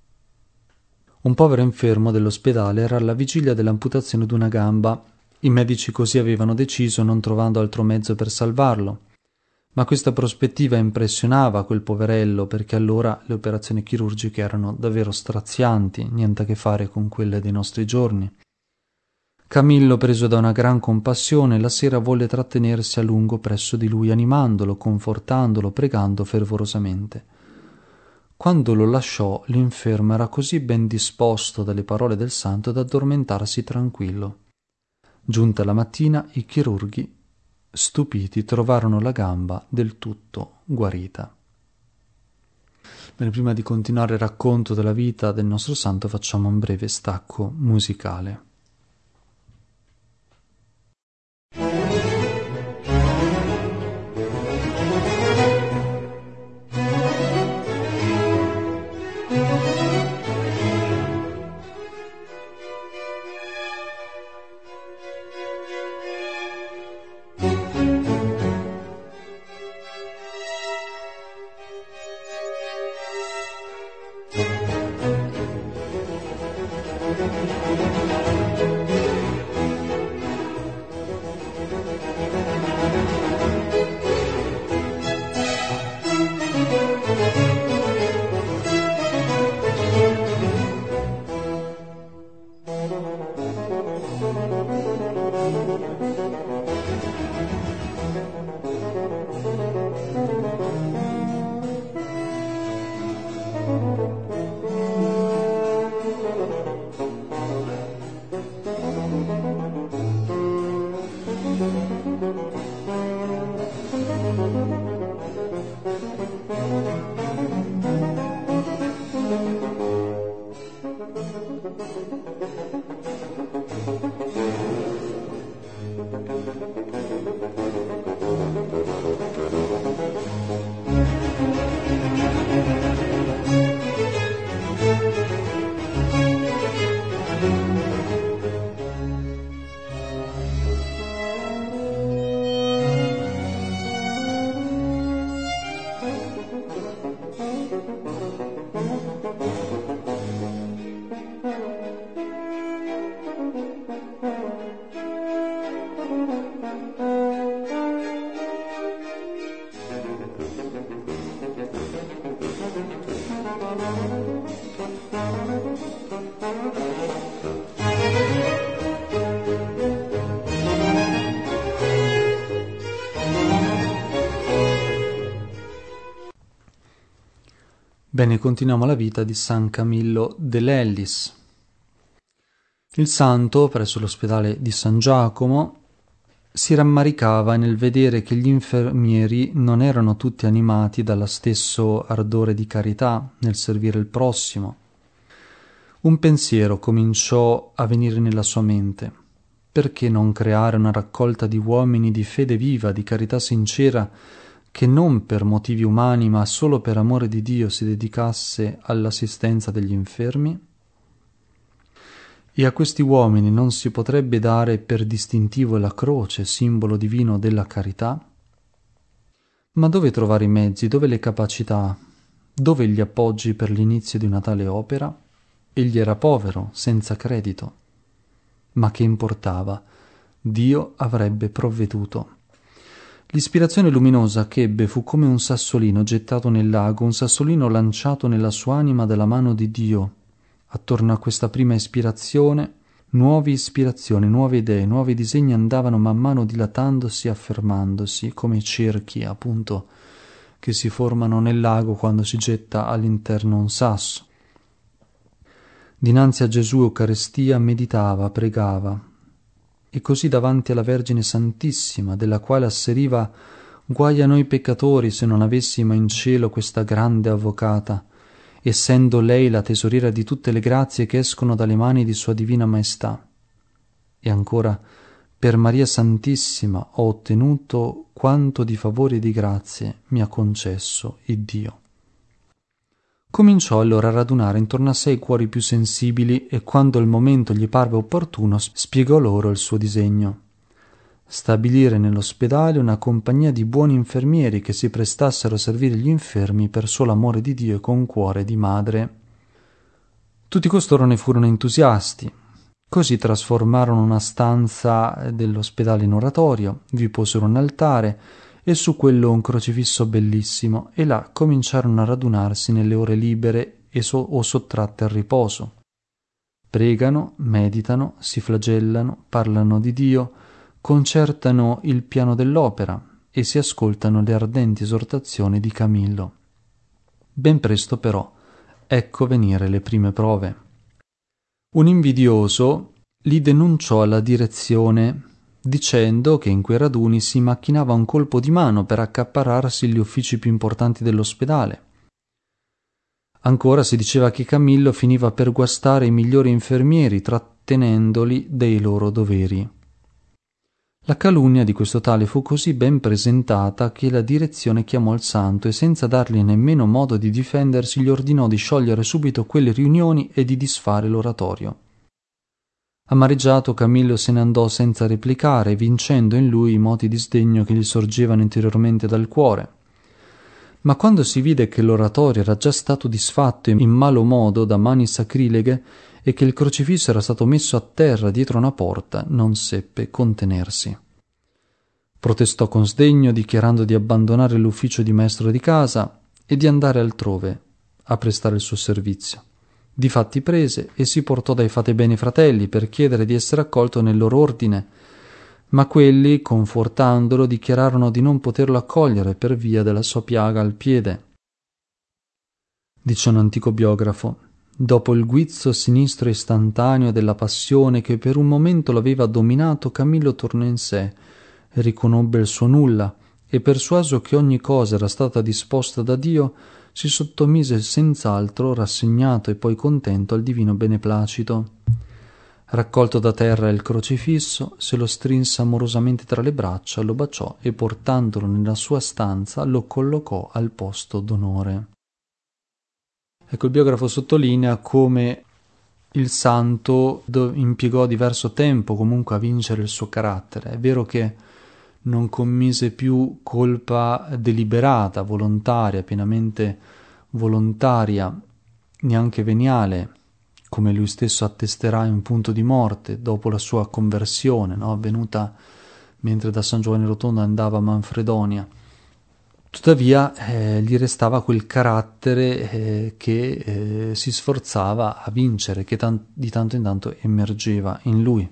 Un povero infermo dell'ospedale era alla vigilia dell'amputazione d'una gamba. I medici così avevano deciso, non trovando altro mezzo per salvarlo. Ma questa prospettiva impressionava quel poverello, perché allora le operazioni chirurgiche erano davvero strazianti, niente a che fare con quelle dei nostri giorni. Camillo, preso da una gran compassione, la sera volle trattenersi a lungo presso di lui, animandolo, confortandolo, pregando fervorosamente. Quando lo lasciò, l'infermo era così ben disposto dalle parole del santo da addormentarsi tranquillo. Giunta la mattina, i chirurghi, stupiti, trovarono la gamba del tutto guarita. Bene, prima di continuare il racconto della vita del nostro santo, facciamo un breve stacco musicale. Bene, continuiamo la vita di San Camillo dell'Ellis. Il santo, presso l'ospedale di San Giacomo, si rammaricava nel vedere che gli infermieri non erano tutti animati dallo stesso ardore di carità nel servire il prossimo. Un pensiero cominciò a venire nella sua mente. Perché non creare una raccolta di uomini di fede viva, di carità sincera, che non per motivi umani ma solo per amore di Dio si dedicasse all'assistenza degli infermi? E a questi uomini non si potrebbe dare per distintivo la croce, simbolo divino della carità? Ma dove trovare i mezzi, dove le capacità, dove gli appoggi per l'inizio di una tale opera? Egli era povero, senza credito. Ma che importava? Dio avrebbe provveduto. L'ispirazione luminosa che ebbe fu come un sassolino gettato nel lago, un sassolino lanciato nella sua anima dalla mano di Dio. Attorno a questa prima ispirazione, nuove ispirazioni, nuove idee, nuovi disegni andavano man mano dilatandosi e affermandosi, come cerchi, appunto, che si formano nel lago quando si getta all'interno un sasso. Dinanzi a Gesù Eucaristia meditava, pregava, e così davanti alla Vergine Santissima, della quale asseriva: «Guai a noi peccatori se non avessimo in cielo questa grande avvocata, essendo lei la tesoriera di tutte le grazie che escono dalle mani di Sua Divina Maestà». E ancora: «Per Maria Santissima ho ottenuto quanto di favori e di grazie mi ha concesso il Dio». Cominciò allora a radunare intorno a sé i cuori più sensibili e, quando il momento gli parve opportuno, spiegò loro il suo disegno. Stabilire nell'ospedale una compagnia di buoni infermieri che si prestassero a servire gli infermi per solo amore di Dio e con cuore di madre. Tutti costoro ne furono entusiasti. Così trasformarono una stanza dell'ospedale in oratorio, vi posero un altare e su quello un crocifisso bellissimo, e là cominciarono a radunarsi nelle ore libere e so- o sottratte al riposo. Pregano, meditano, si flagellano, parlano di Dio, concertano il piano dell'opera e si ascoltano le ardenti esortazioni di Camillo. Ben presto però ecco venire le prime prove. Un invidioso li denunciò alla direzione dicendo che in quei raduni si macchinava un colpo di mano per accaparrarsi gli uffici più importanti dell'ospedale. Ancora si diceva che Camillo finiva per guastare i migliori infermieri trattenendoli dei loro doveri. La calunnia di questo tale fu così ben presentata che la direzione chiamò il santo e, senza dargli nemmeno modo di difendersi, gli ordinò di sciogliere subito quelle riunioni e di disfare l'oratorio. Amareggiato, Camillo se ne andò senza replicare, vincendo in lui i moti di sdegno che gli sorgevano interiormente dal cuore. Ma quando si vide che l'oratorio era già stato disfatto in malo modo da mani sacrileghe e che il crocifisso era stato messo a terra dietro una porta, non seppe contenersi. Protestò con sdegno, dichiarando di abbandonare l'ufficio di maestro di casa e di andare altrove a prestare il suo servizio. Difatti prese e si portò dai fatebeni fratelli per chiedere di essere accolto nel loro ordine, ma quelli, confortandolo, dichiararono di non poterlo accogliere per via della sua piaga al piede. Dice un antico biografo: dopo il guizzo sinistro e istantaneo della passione che per un momento l'aveva dominato, Camillo tornò in sé, riconobbe il suo nulla e, persuaso che ogni cosa era stata disposta da Dio, si sottomise senz'altro, rassegnato e poi contento, al divino beneplacito. Raccolto da terra il crocifisso, se lo strinse amorosamente tra le braccia, lo baciò e, portandolo nella sua stanza, lo collocò al posto d'onore. Ecco, il biografo sottolinea come il santo impiegò diverso tempo comunque a vincere il suo carattere. È vero che non commise più colpa deliberata, volontaria, pienamente volontaria, neanche veniale, come lui stesso attesterà in punto di morte dopo la sua conversione, no? Avvenuta mentre da San Giovanni Rotondo andava a Manfredonia. Tuttavia eh, gli restava quel carattere eh, che eh, si sforzava a vincere, che tan- di tanto in tanto emergeva in lui.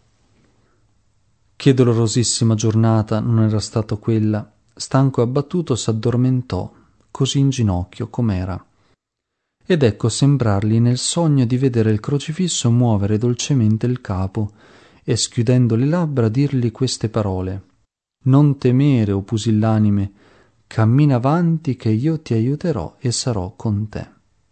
Che dolorosissima giornata non era stata quella. Stanco e abbattuto s'addormentò, così in ginocchio com'era. Ed ecco sembrargli nel sogno di vedere il crocifisso muovere dolcemente il capo e, schiudendo le labbra, dirgli queste parole: «Non temere, o pusillanime, cammina avanti che io ti aiuterò e sarò con te».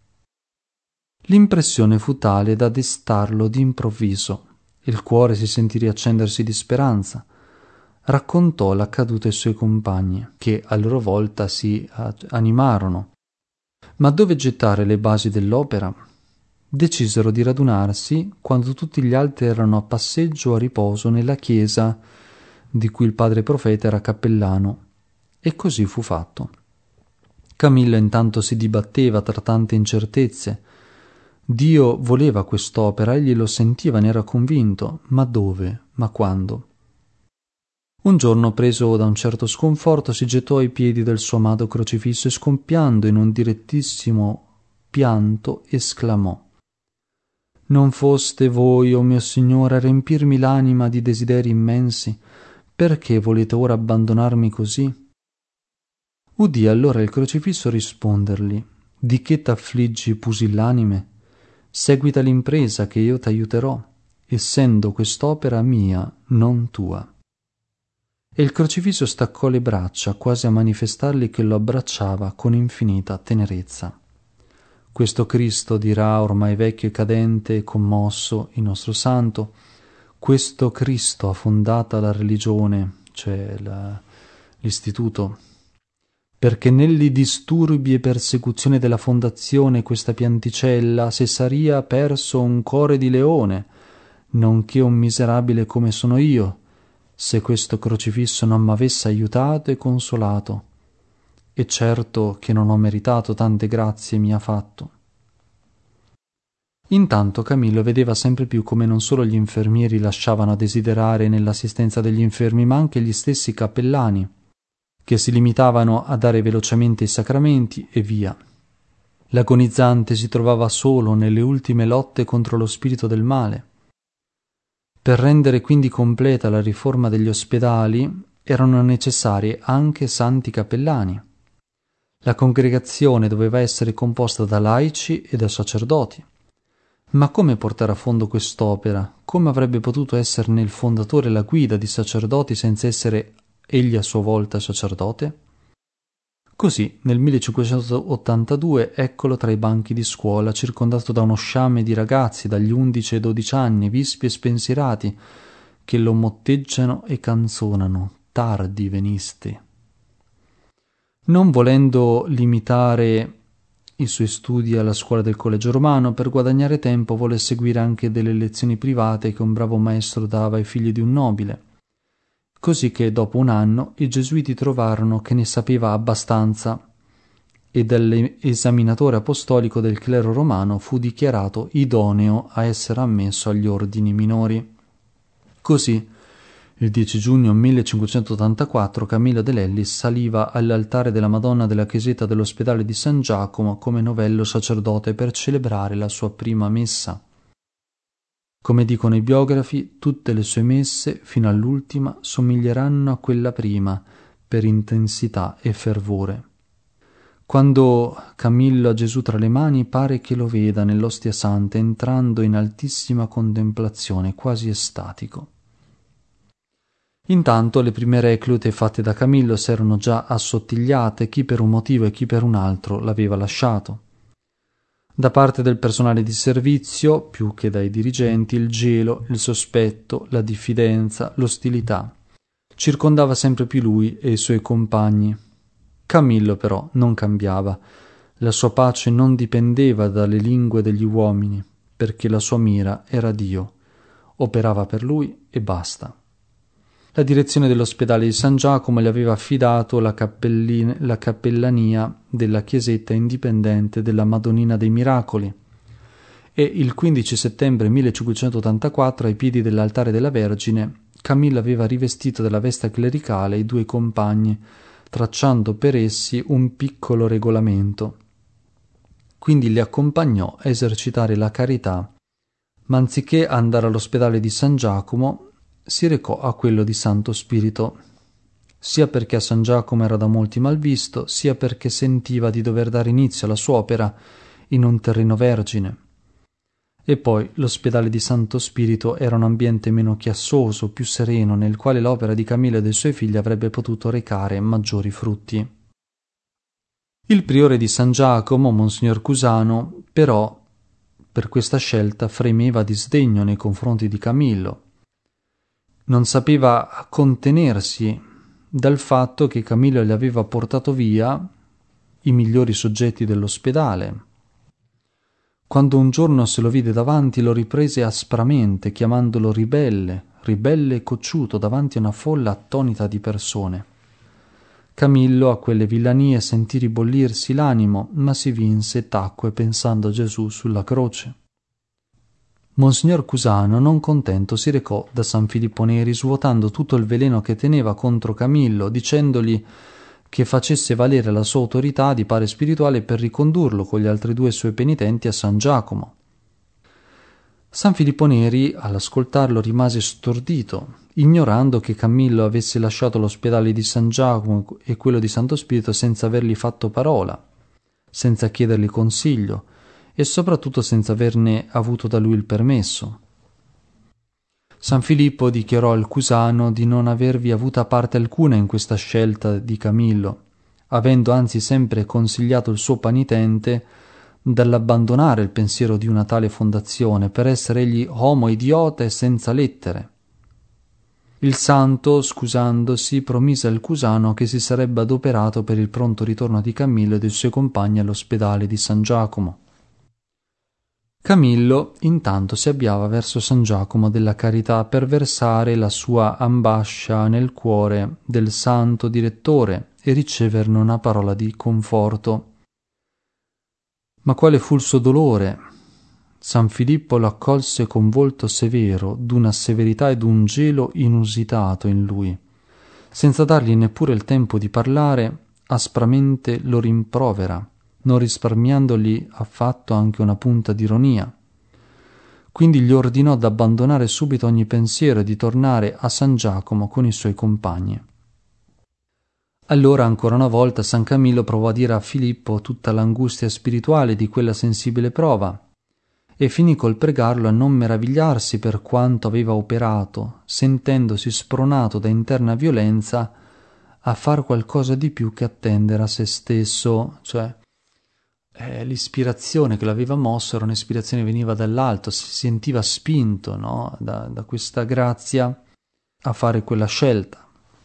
L'impressione fu tale da destarlo d'improvviso. Il cuore si sentì riaccendersi di speranza. Raccontò l'accaduto ai suoi compagni, che a loro volta si animarono. Ma dove gettare le basi dell'opera? Decisero di radunarsi quando tutti gli altri erano a passeggio o a riposo nella chiesa di cui il padre profeta era cappellano, e così fu fatto. Camillo intanto si dibatteva tra tante incertezze. Dio voleva quest'opera, egli lo sentiva, ne era convinto, ma dove, ma quando? Un giorno, preso da un certo sconforto, si gettò ai piedi del suo amato crocifisso e, scompiando in un direttissimo pianto, esclamò: «Non foste voi, o mio Signore, a riempirmi l'anima di desideri immensi, perché volete ora abbandonarmi così?» Udì allora il crocifisso rispondergli: «Di che t'affliggi, pusillanime? Seguita l'impresa che io t'aiuterò, essendo quest'opera mia, non tua». E il crocifisso staccò le braccia, quasi a manifestargli che lo abbracciava con infinita tenerezza. Questo Cristo, dirà ormai vecchio e cadente e commosso il nostro santo, questo Cristo ha fondata la religione, cioè la, l'istituto, perché negli disturbi e persecuzioni della fondazione questa pianticella se saria perso un core di leone, nonché un miserabile come sono io, se questo crocifisso non m'avesse aiutato e consolato, e certo che non ho meritato tante grazie mi ha fatto. Intanto Camillo vedeva sempre più come non solo gli infermieri lasciavano a desiderare nell'assistenza degli infermi, ma anche gli stessi cappellani, che si limitavano a dare velocemente i sacramenti e via. L'agonizzante si trovava solo nelle ultime lotte contro lo spirito del male. Per rendere quindi completa la riforma degli ospedali erano necessari anche santi cappellani. La congregazione doveva essere composta da laici e da sacerdoti. Ma come portare a fondo quest'opera? Come avrebbe potuto esserne il fondatore e la guida di sacerdoti senza essere egli a sua volta sacerdote? Così, nel millecinquecentottantadue, eccolo tra i banchi di scuola, circondato da uno sciame di ragazzi dagli undici ai dodici anni, vispi e spensierati, che lo motteggiano e canzonano: «Tardi veniste». Non volendo limitare i suoi studi alla scuola del Collegio Romano, per guadagnare tempo volle seguire anche delle lezioni private che un bravo maestro dava ai figli di un nobile. Così che dopo un anno i gesuiti trovarono che ne sapeva abbastanza e dall'esaminatore apostolico del clero romano fu dichiarato idoneo a essere ammesso agli ordini minori. Così, il dieci giugno millecinquecentottantaquattro, Camillo de Lellis saliva all'altare della Madonna della chiesetta dell'ospedale di San Giacomo come novello sacerdote per celebrare la sua prima messa. Come dicono i biografi, tutte le sue messe, fino all'ultima, somiglieranno a quella prima, per intensità e fervore. Quando Camillo ha Gesù tra le mani, pare che lo veda nell'ostia santa, entrando in altissima contemplazione, quasi estatico. Intanto le prime reclute fatte da Camillo s'erano già assottigliate, chi per un motivo e chi per un altro l'aveva lasciato. Da parte del personale di servizio, più che dai dirigenti, il gelo, il sospetto, la diffidenza, l'ostilità circondava sempre più lui e i suoi compagni. Camillo però non cambiava. La sua pace non dipendeva dalle lingue degli uomini, perché la sua mira era Dio. Operava per lui e basta. La direzione dell'ospedale di San Giacomo le aveva affidato la, cappellin- la cappellania della chiesetta indipendente della Madonnina dei Miracoli e il quindici settembre millecinquecentottantaquattro, ai piedi dell'altare della Vergine, Camillo aveva rivestito della veste clericale i due compagni, tracciando per essi un piccolo regolamento. Quindi li accompagnò a esercitare la carità, ma anziché andare all'ospedale di San Giacomo, si recò a quello di Santo Spirito, sia perché a San Giacomo era da molti malvisto, sia perché sentiva di dover dare inizio alla sua opera in un terreno vergine. E poi l'ospedale di Santo Spirito era un ambiente meno chiassoso, più sereno, nel quale l'opera di Camillo e dei suoi figli avrebbe potuto recare maggiori frutti. Il priore di San Giacomo, Monsignor Cusano, però, per questa scelta fremeva di sdegno nei confronti di Camillo. Non sapeva contenersi dal fatto che Camillo gli aveva portato via i migliori soggetti dell'ospedale. Quando un giorno se lo vide davanti, lo riprese aspramente, chiamandolo ribelle, ribelle e cocciuto davanti a una folla attonita di persone. Camillo a quelle villanie sentì ribollirsi l'animo, ma si vinse e tacque pensando a Gesù sulla croce. Monsignor Cusano, non contento, si recò da San Filippo Neri, svuotando tutto il veleno che teneva contro Camillo, dicendogli che facesse valere la sua autorità di padre spirituale per ricondurlo con gli altri due suoi penitenti a San Giacomo. San Filippo Neri, all'ascoltarlo, rimase stordito, ignorando che Camillo avesse lasciato l'ospedale di San Giacomo e quello di Santo Spirito senza avergli fatto parola, senza chiedergli consiglio e soprattutto senza averne avuto da lui il permesso. San Filippo dichiarò al Cusano di non avervi avuta parte alcuna in questa scelta di Camillo, avendo anzi sempre consigliato il suo penitente dall'abbandonare il pensiero di una tale fondazione, per essere egli homo idiota e senza lettere. Il santo, scusandosi, promise al Cusano che si sarebbe adoperato per il pronto ritorno di Camillo e dei suoi compagni all'ospedale di San Giacomo. Camillo intanto si avviava verso San Giacomo della Carità per versare la sua ambascia nel cuore del santo direttore e riceverne una parola di conforto. Ma quale fu il suo dolore? San Filippo lo accolse con volto severo, d'una severità e d'un gelo inusitato in lui. Senza dargli neppure il tempo di parlare, aspramente lo rimprovera, non risparmiandogli affatto anche una punta d'ironia. Quindi gli ordinò d'abbandonare subito ogni pensiero e di tornare a San Giacomo con i suoi compagni. Allora ancora una volta San Camillo provò a dire a Filippo tutta l'angustia spirituale di quella sensibile prova e finì col pregarlo a non meravigliarsi per quanto aveva operato, sentendosi spronato da interna violenza a far qualcosa di più che attendere a se stesso, cioè eh, l'ispirazione che l'aveva mosso era un'ispirazione che veniva dall'alto, si sentiva spinto, no? da, da questa grazia a fare quella scelta.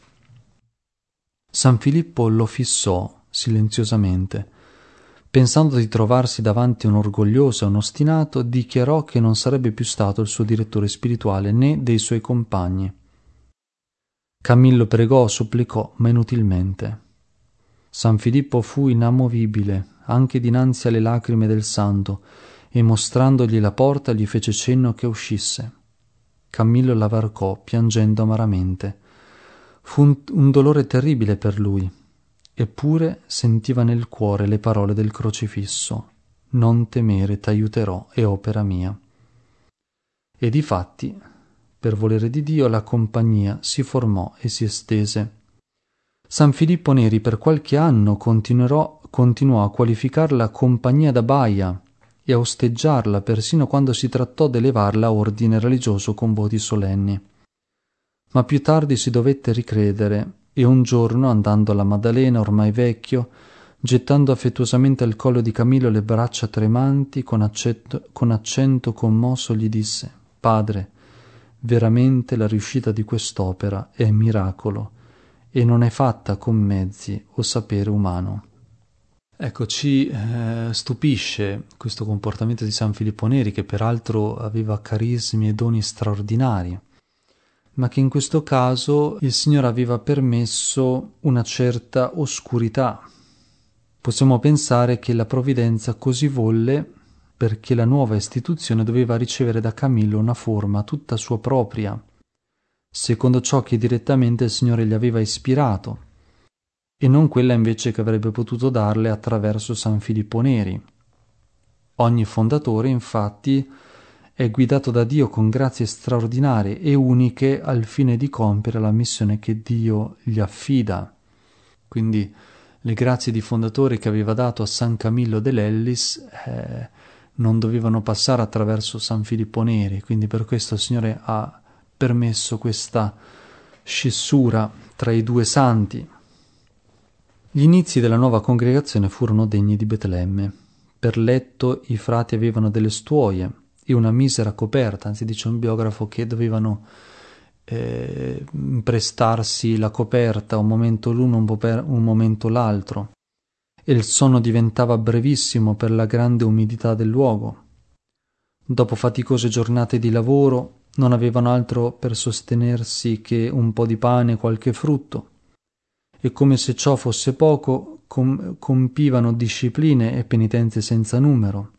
San Filippo lo fissò silenziosamente. Pensando di trovarsi davanti a un orgoglioso e un ostinato, dichiarò che non sarebbe più stato il suo direttore spirituale né dei suoi compagni. Camillo pregò, supplicò, ma inutilmente. San Filippo fu inamovibile anche dinanzi alle lacrime del santo e mostrandogli la porta gli fece cenno che uscisse. Camillo la varcò piangendo amaramente. Fu un, un dolore terribile per lui, eppure sentiva nel cuore le parole del crocifisso: non temere, t'aiuterò, è opera mia. E difatti, per volere di Dio, la compagnia si formò e si estese. San Filippo Neri per qualche anno continuerò, continuò a qualificarla compagnia da baia e a osteggiarla persino quando si trattò d'elevarla a ordine religioso con voti solenni. Ma più tardi si dovette ricredere e un giorno, andando alla Maddalena, ormai vecchio, gettando affettuosamente al collo di Camillo le braccia tremanti, con accento, con accento commosso gli disse: «Padre, veramente la riuscita di quest'opera è miracolo e non è fatta con mezzi o sapere umano». Ecco, ci eh, stupisce questo comportamento di San Filippo Neri, che peraltro aveva carismi e doni straordinari. ma che in questo caso il Signore aveva permesso una certa oscurità. Possiamo pensare che la provvidenza così volle perché la nuova istituzione doveva ricevere da Camillo una forma tutta sua propria, secondo ciò che direttamente il Signore gli aveva ispirato, e non quella invece che avrebbe potuto darle attraverso San Filippo Neri. Ogni fondatore, infatti, è guidato da Dio con grazie straordinarie e uniche al fine di compiere la missione che Dio gli affida. Quindi le grazie di fondatore che aveva dato a San Camillo dell'Ellis eh, non dovevano passare attraverso San Filippo Neri, quindi per questo il Signore ha permesso questa scissura tra i due santi. Gli inizi della nuova congregazione furono degni di Betlemme. Per letto i frati avevano delle stuoie e una misera coperta, anzi dice un biografo che dovevano eh, prestarsi la coperta un momento l'uno, un, po per, un momento l'altro, e il sonno diventava brevissimo per la grande umidità del luogo. Dopo faticose giornate di lavoro non avevano altro per sostenersi che un po' di pane e qualche frutto, e come se ciò fosse poco com- compivano discipline e penitenze senza numero.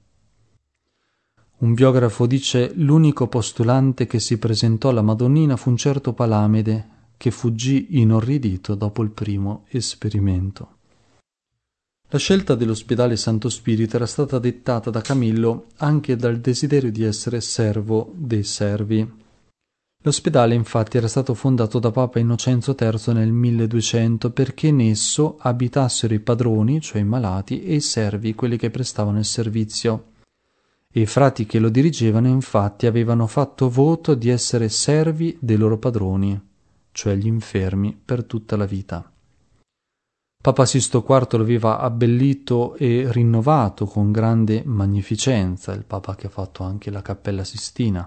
Un biografo dice: l'unico postulante che si presentò alla Madonnina fu un certo Palamede, che fuggì inorridito dopo il primo esperimento. La scelta dell'ospedale Santo Spirito era stata dettata da Camillo anche dal desiderio di essere servo dei servi. L'ospedale infatti era stato fondato da Papa Innocenzo terzo nel milleduecento perché in esso abitassero i padroni, cioè i malati, e i servi, quelli che prestavano il servizio. E i frati che lo dirigevano infatti avevano fatto voto di essere servi dei loro padroni, cioè gli infermi, per tutta la vita. Papa Sisto quarto lo aveva abbellito e rinnovato con grande magnificenza, il Papa che ha fatto anche la Cappella Sistina.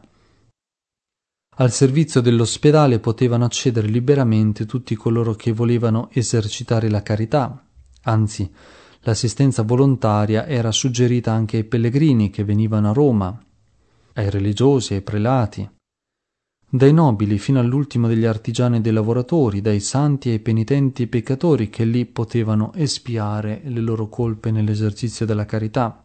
Al servizio dell'ospedale potevano accedere liberamente tutti coloro che volevano esercitare la carità, anzi, l'assistenza volontaria era suggerita anche ai pellegrini che venivano a Roma, ai religiosi, ai prelati, dai nobili fino all'ultimo degli artigiani e dei lavoratori, dai santi ai penitenti e peccatori che lì potevano espiare le loro colpe nell'esercizio della carità.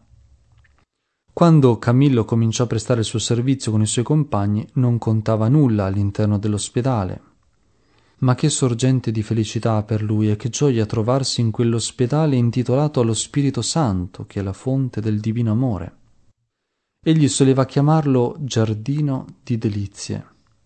Quando Camillo cominciò a prestare il suo servizio con i suoi compagni, non contava nulla all'interno dell'ospedale. Ma che sorgente di felicità per lui e che gioia trovarsi in quell'ospedale intitolato allo Spirito Santo, che è la fonte del divino amore. Egli soleva chiamarlo giardino di delizie.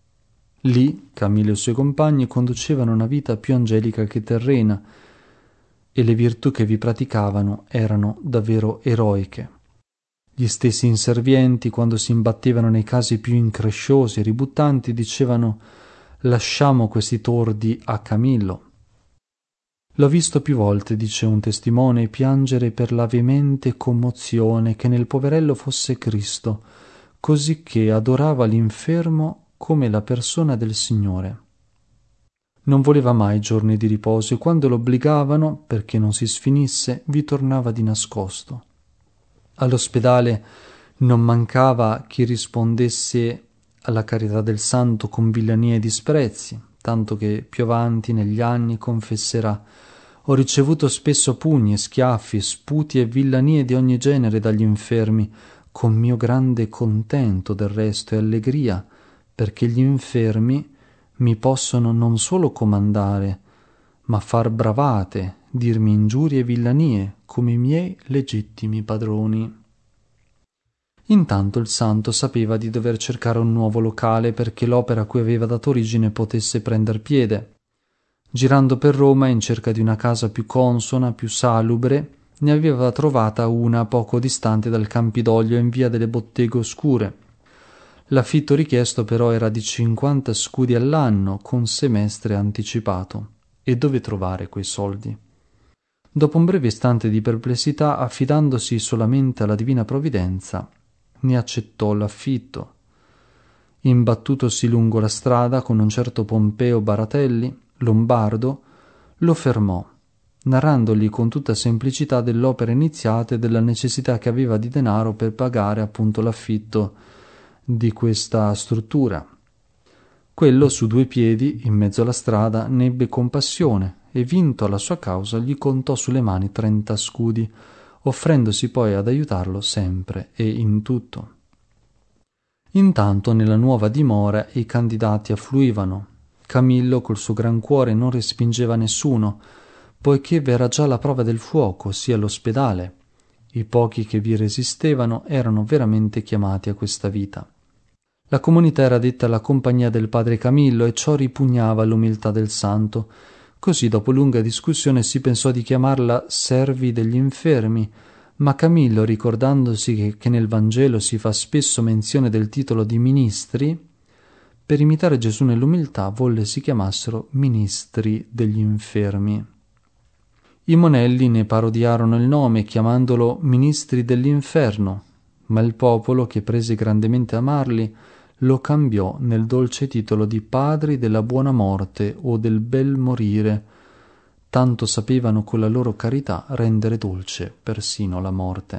Lì Camillo e i suoi compagni conducevano una vita più angelica che terrena, e le virtù che vi praticavano erano davvero eroiche. Gli stessi inservienti, quando si imbattevano nei casi più incresciosi e ributtanti, dicevano: «Lasciamo questi tordi a Camillo». L'ho visto più volte, dice un testimone, piangere per la veemente commozione che nel poverello fosse Cristo, cosicché adorava l'infermo come la persona del Signore. Non voleva mai giorni di riposo e quando lo obbligavano, perché non si sfinisse, vi tornava di nascosto. All'ospedale non mancava chi rispondesse alla carità del santo con villanie e disprezzi, tanto che più avanti negli anni confesserà: «Ho ricevuto spesso pugni, schiaffi, sputi e villanie di ogni genere dagli infermi, con mio grande contento del resto e allegria, perché gli infermi mi possono non solo comandare, ma far bravate, dirmi ingiurie e villanie, come i miei legittimi padroni». Intanto il santo sapeva di dover cercare un nuovo locale perché l'opera a cui aveva dato origine potesse prender piede. Girando per Roma in cerca di una casa più consona, più salubre, ne aveva trovata una poco distante dal Campidoglio in via delle Botteghe Oscure. L'affitto richiesto però era di cinquanta scudi all'anno con semestre anticipato. E dove trovare quei soldi? Dopo un breve istante di perplessità, affidandosi solamente alla divina provvidenza, ne accettò l'affitto. Imbattutosi lungo la strada con un certo Pompeo Baratelli, lombardo, lo fermò, narrandogli con tutta semplicità dell'opera iniziata e della necessità che aveva di denaro per pagare appunto l'affitto di questa struttura. Quello, su due piedi, in mezzo alla strada, ne ebbe compassione e, vinto alla sua causa, gli contò sulle mani trenta scudi, offrendosi poi ad aiutarlo sempre e in tutto. Intanto nella nuova dimora i candidati affluivano. Camillo col suo gran cuore non respingeva nessuno, poiché v'era già la prova del fuoco, sia all'ospedale. I pochi che vi resistevano erano veramente chiamati a questa vita. La comunità era detta alla compagnia del padre Camillo e ciò ripugnava l'umiltà del santo. Così, dopo lunga discussione, si pensò di chiamarla servi degli infermi, ma Camillo, ricordandosi che, che nel Vangelo si fa spesso menzione del titolo di ministri, per imitare Gesù nell'umiltà volle si chiamassero ministri degli infermi. I monelli ne parodiarono il nome chiamandolo ministri dell'inferno, ma il popolo, che prese grandemente a amarli, lo cambiò nel dolce titolo di padri della buona morte o del bel morire. Tanto sapevano con la loro carità rendere dolce persino la morte.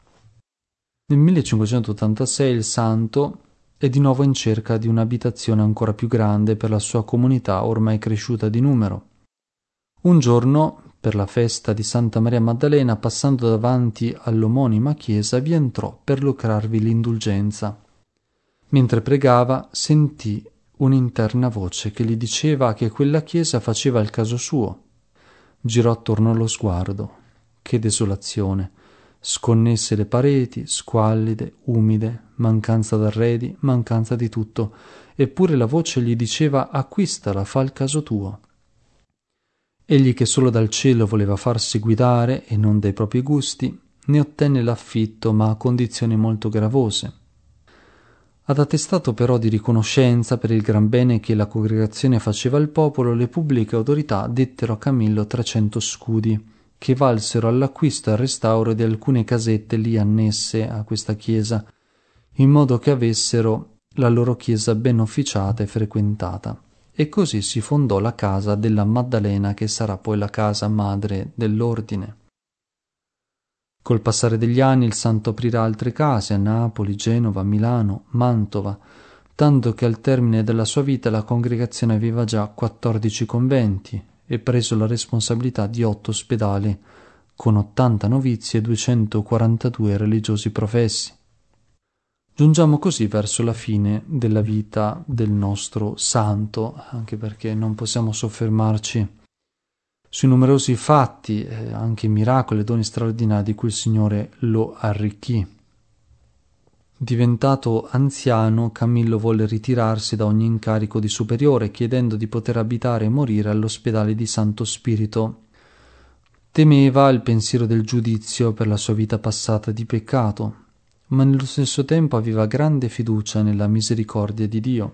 Nel millecinquecentottantasei il santo è di nuovo in cerca di un'abitazione ancora più grande per la sua comunità ormai cresciuta di numero. Un giorno, per la festa di Santa Maria Maddalena, passando davanti all'omonima chiesa, vi entrò per lucrarvi l'indulgenza. Mentre pregava, sentì un'interna voce che gli diceva che quella chiesa faceva il caso suo. Girò attorno lo sguardo. Che desolazione! Sconnesse le pareti, squallide, umide, mancanza d'arredi, mancanza di tutto, eppure la voce gli diceva: acquistala, fa il caso tuo. Egli, che solo dal cielo voleva farsi guidare e non dai propri gusti, ne ottenne l'affitto, ma a condizioni molto gravose. Ad attestato però di riconoscenza per il gran bene che la congregazione faceva al popolo, le pubbliche autorità dettero a Camillo trecento scudi, che valsero all'acquisto e al restauro di alcune casette lì annesse a questa chiesa, in modo che avessero la loro chiesa ben officiata e frequentata. E così si fondò la casa della Maddalena, che sarà poi la casa madre dell'ordine. Col passare degli anni il santo aprirà altre case a Napoli, Genova, Milano, Mantova, tanto che al termine della sua vita la congregazione aveva già quattordici conventi e preso la responsabilità di otto ospedali, con ottanta novizi e duecentoquarantadue religiosi professi. Giungiamo così verso la fine della vita del nostro santo, anche perché non possiamo soffermarci sui numerosi fatti, eh, anche miracoli e doni straordinari di cui il Signore lo arricchì. Diventato anziano, Camillo volle ritirarsi da ogni incarico di superiore, chiedendo di poter abitare e morire all'ospedale di Santo Spirito. Temeva il pensiero del giudizio per la sua vita passata di peccato, ma nello stesso tempo aveva grande fiducia nella misericordia di Dio.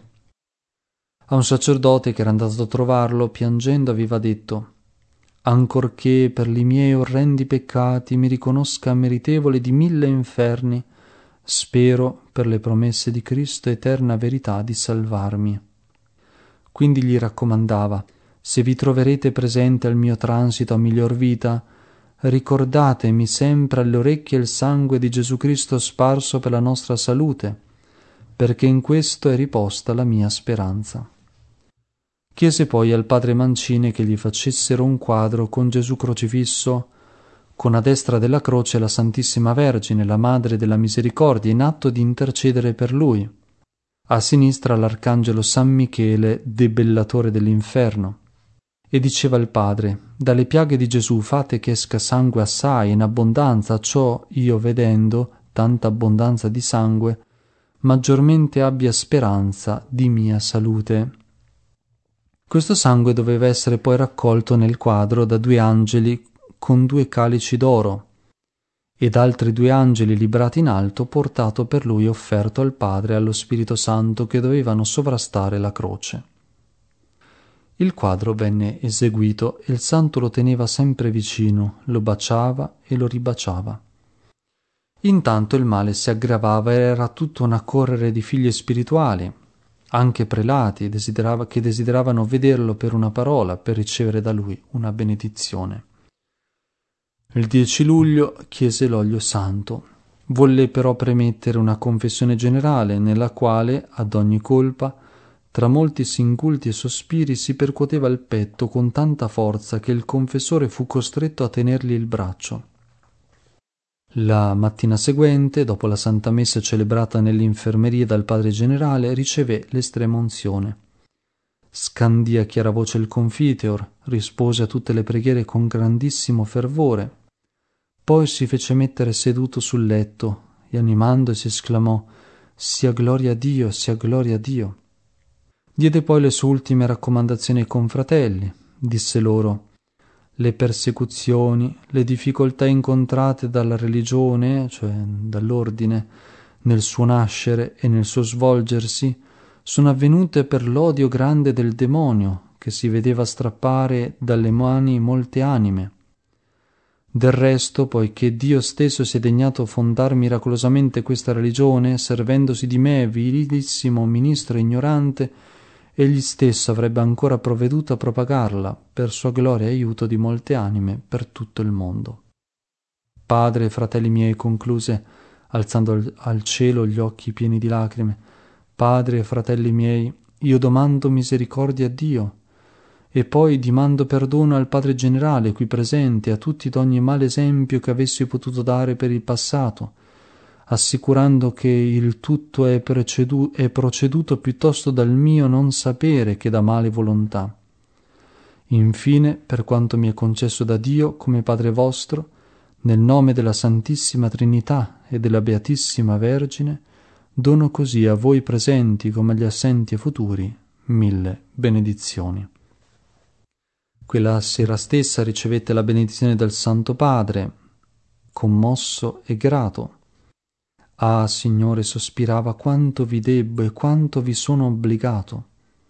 A un sacerdote che era andato a trovarlo, piangendo, aveva detto: «Ancorché per i miei orrendi peccati mi riconosca meritevole di mille inferni, spero, per le promesse di Cristo, eterna verità di salvarmi». Quindi gli raccomandava: «Se vi troverete presente al mio transito a miglior vita, ricordatemi sempre alle orecchie il sangue di Gesù Cristo sparso per la nostra salute, perché in questo è riposta la mia speranza». Chiese poi al padre Mancini che gli facessero un quadro con Gesù crocifisso, con a destra della croce la Santissima Vergine, la Madre della Misericordia, in atto di intercedere per lui, a sinistra l'Arcangelo San Michele, debellatore dell'inferno. E diceva il padre: «Dalle piaghe di Gesù fate che esca sangue assai in abbondanza, ciò io, vedendo tanta abbondanza di sangue, maggiormente abbia speranza di mia salute». Questo sangue doveva essere poi raccolto nel quadro da due angeli con due calici d'oro, e da altri due angeli librati in alto, portato per lui e offerto al Padre e allo Spirito Santo, che dovevano sovrastare la croce. Il quadro venne eseguito e il santo lo teneva sempre vicino, lo baciava e lo ribaciava. Intanto il male si aggravava e era tutto un accorrere di figli spirituali, anche prelati desiderava, che desideravano vederlo per una parola, per ricevere da lui una benedizione. Il dieci luglio chiese l'olio santo. Volle però premettere una confessione generale, nella quale, ad ogni colpa, tra molti singulti e sospiri si percuoteva il petto con tanta forza che il confessore fu costretto a tenergli il braccio. La mattina seguente, dopo la Santa Messa celebrata nell'infermeria dal padre generale, ricevé l'estrema unzione. Scandì a chiara voce il confiteor, rispose a tutte le preghiere con grandissimo fervore. Poi si fece mettere seduto sul letto e animandosi esclamò: «Sia gloria a Dio, sia gloria a Dio». Diede poi le sue ultime raccomandazioni ai confratelli. Disse loro: «Le persecuzioni, le difficoltà incontrate dalla religione, cioè dall'ordine, nel suo nascere e nel suo svolgersi, sono avvenute per l'odio grande del demonio, che si vedeva strappare dalle mani molte anime. Del resto, poiché Dio stesso si è degnato fondar miracolosamente questa religione, servendosi di me, vilissimo ministro ignorante, egli stesso avrebbe ancora provveduto a propagarla, per sua gloria e aiuto di molte anime, per tutto il mondo. Padre e fratelli miei», concluse, alzando al, al cielo gli occhi pieni di lacrime, «Padre e fratelli miei, io domando misericordia a Dio, e poi dimando perdono al Padre Generale qui presente, a tutti d'ogni male esempio che avessi potuto dare per il passato, assicurando che il tutto è, precedu- è proceduto piuttosto dal mio non sapere che da male volontà. Infine, per quanto mi è concesso da Dio come Padre vostro, nel nome della Santissima Trinità e della Beatissima Vergine, dono così a voi presenti come agli assenti e futuri mille benedizioni». Quella sera stessa ricevette la benedizione del Santo Padre, commosso e grato. «Ah, Signore», sospirava, «quanto vi debbo e quanto vi sono obbligato».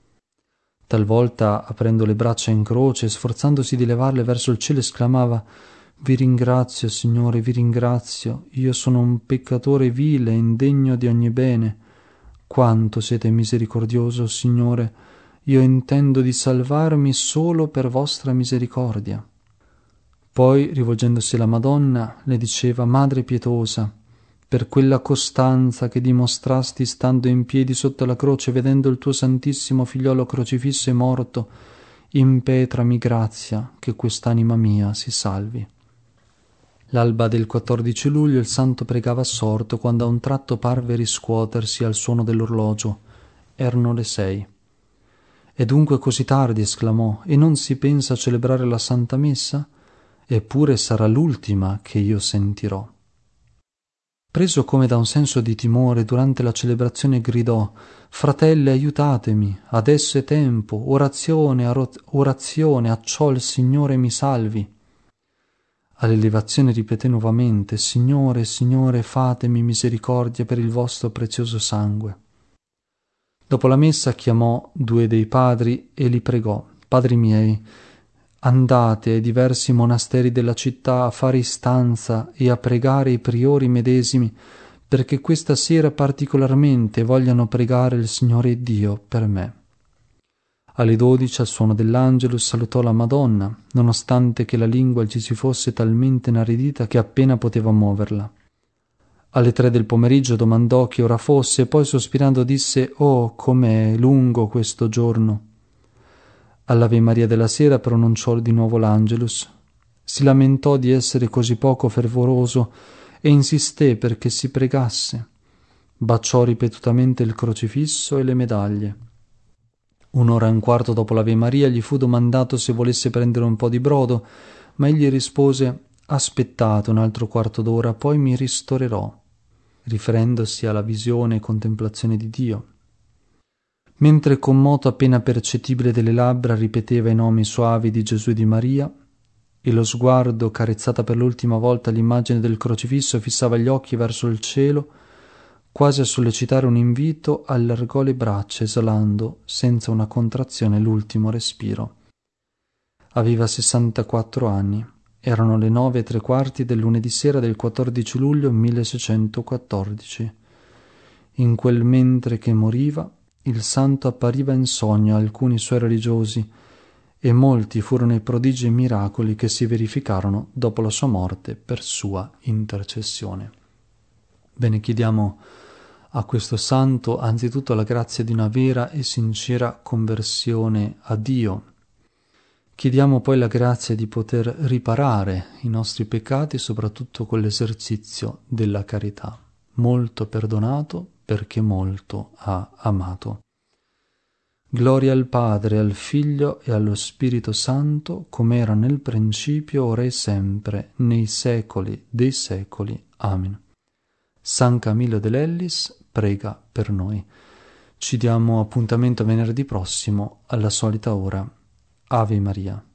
Talvolta, aprendo le braccia in croce e sforzandosi di levarle verso il cielo, esclamava: «Vi ringrazio, Signore, vi ringrazio. Io sono un peccatore vile, indegno di ogni bene. Quanto siete misericordioso, Signore. Io intendo di salvarmi solo per vostra misericordia». Poi, rivolgendosi alla Madonna, le diceva: «Madre pietosa, per quella costanza che dimostrasti stando in piedi sotto la croce, vedendo il tuo santissimo figliolo crocifisso e morto, impetrami grazia che quest'anima mia si salvi». L'alba del quattordici luglio il santo pregava assorto, quando a un tratto parve riscuotersi al suono dell'orologio. Erano le sei. «È dunque così tardi», esclamò, «e non si pensa a celebrare la Santa Messa? Eppure sarà l'ultima che io sentirò». Preso come da un senso di timore, durante la celebrazione gridò: «Fratelli, aiutatemi, adesso è tempo, orazione, orazione, acciò il Signore mi salvi». All'elevazione ripeté nuovamente: «Signore, Signore, fatemi misericordia per il vostro prezioso sangue». Dopo la messa chiamò due dei padri e li pregò: «Padri miei, andate ai diversi monasteri della città a fare istanza e a pregare i priori medesimi, perché questa sera particolarmente vogliano pregare il Signore Dio per me». Alle dodici, al suono dell'Angelus, salutò la Madonna, nonostante che la lingua gli si fosse talmente inaridita che appena poteva muoverla. Alle tre del pomeriggio domandò che ora fosse e poi, sospirando, disse: «Oh, com'è lungo questo giorno!» All'Ave Maria della sera pronunciò di nuovo l'Angelus. Si lamentò di essere così poco fervoroso e insisté perché si pregasse. Baciò ripetutamente il crocifisso e le medaglie. Un'ora e un quarto dopo l'Ave Maria gli fu domandato se volesse prendere un po' di brodo, ma egli rispose: «Aspettate un altro quarto d'ora, poi mi ristorerò», riferendosi alla visione e contemplazione di Dio. Mentre con moto appena percettibile delle labbra ripeteva i nomi soavi di Gesù e di Maria, e lo sguardo, carezzata per l'ultima volta l'immagine del crocifisso, fissava gli occhi verso il cielo, quasi a sollecitare un invito, allargò le braccia, esalando, senza una contrazione, l'ultimo respiro. Aveva sessantaquattro anni. Erano le nove e tre quarti del lunedì sera del quattordici luglio milleseicentoquattordici. In quel mentre che moriva, il santo appariva in sogno a alcuni suoi religiosi, e molti furono i prodigi e miracoli che si verificarono dopo la sua morte per sua intercessione. Bene, chiediamo a questo santo anzitutto la grazia di una vera e sincera conversione a Dio. Chiediamo poi la grazia di poter riparare i nostri peccati, soprattutto con l'esercizio della carità. Molto perdonato perché molto ha amato. Gloria al Padre, al Figlio e allo Spirito Santo, come era nel principio, ora e sempre, nei secoli dei secoli. Amen. San Camillo de Lellis prega per noi. Ci diamo appuntamento venerdì prossimo alla solita ora. Ave Maria.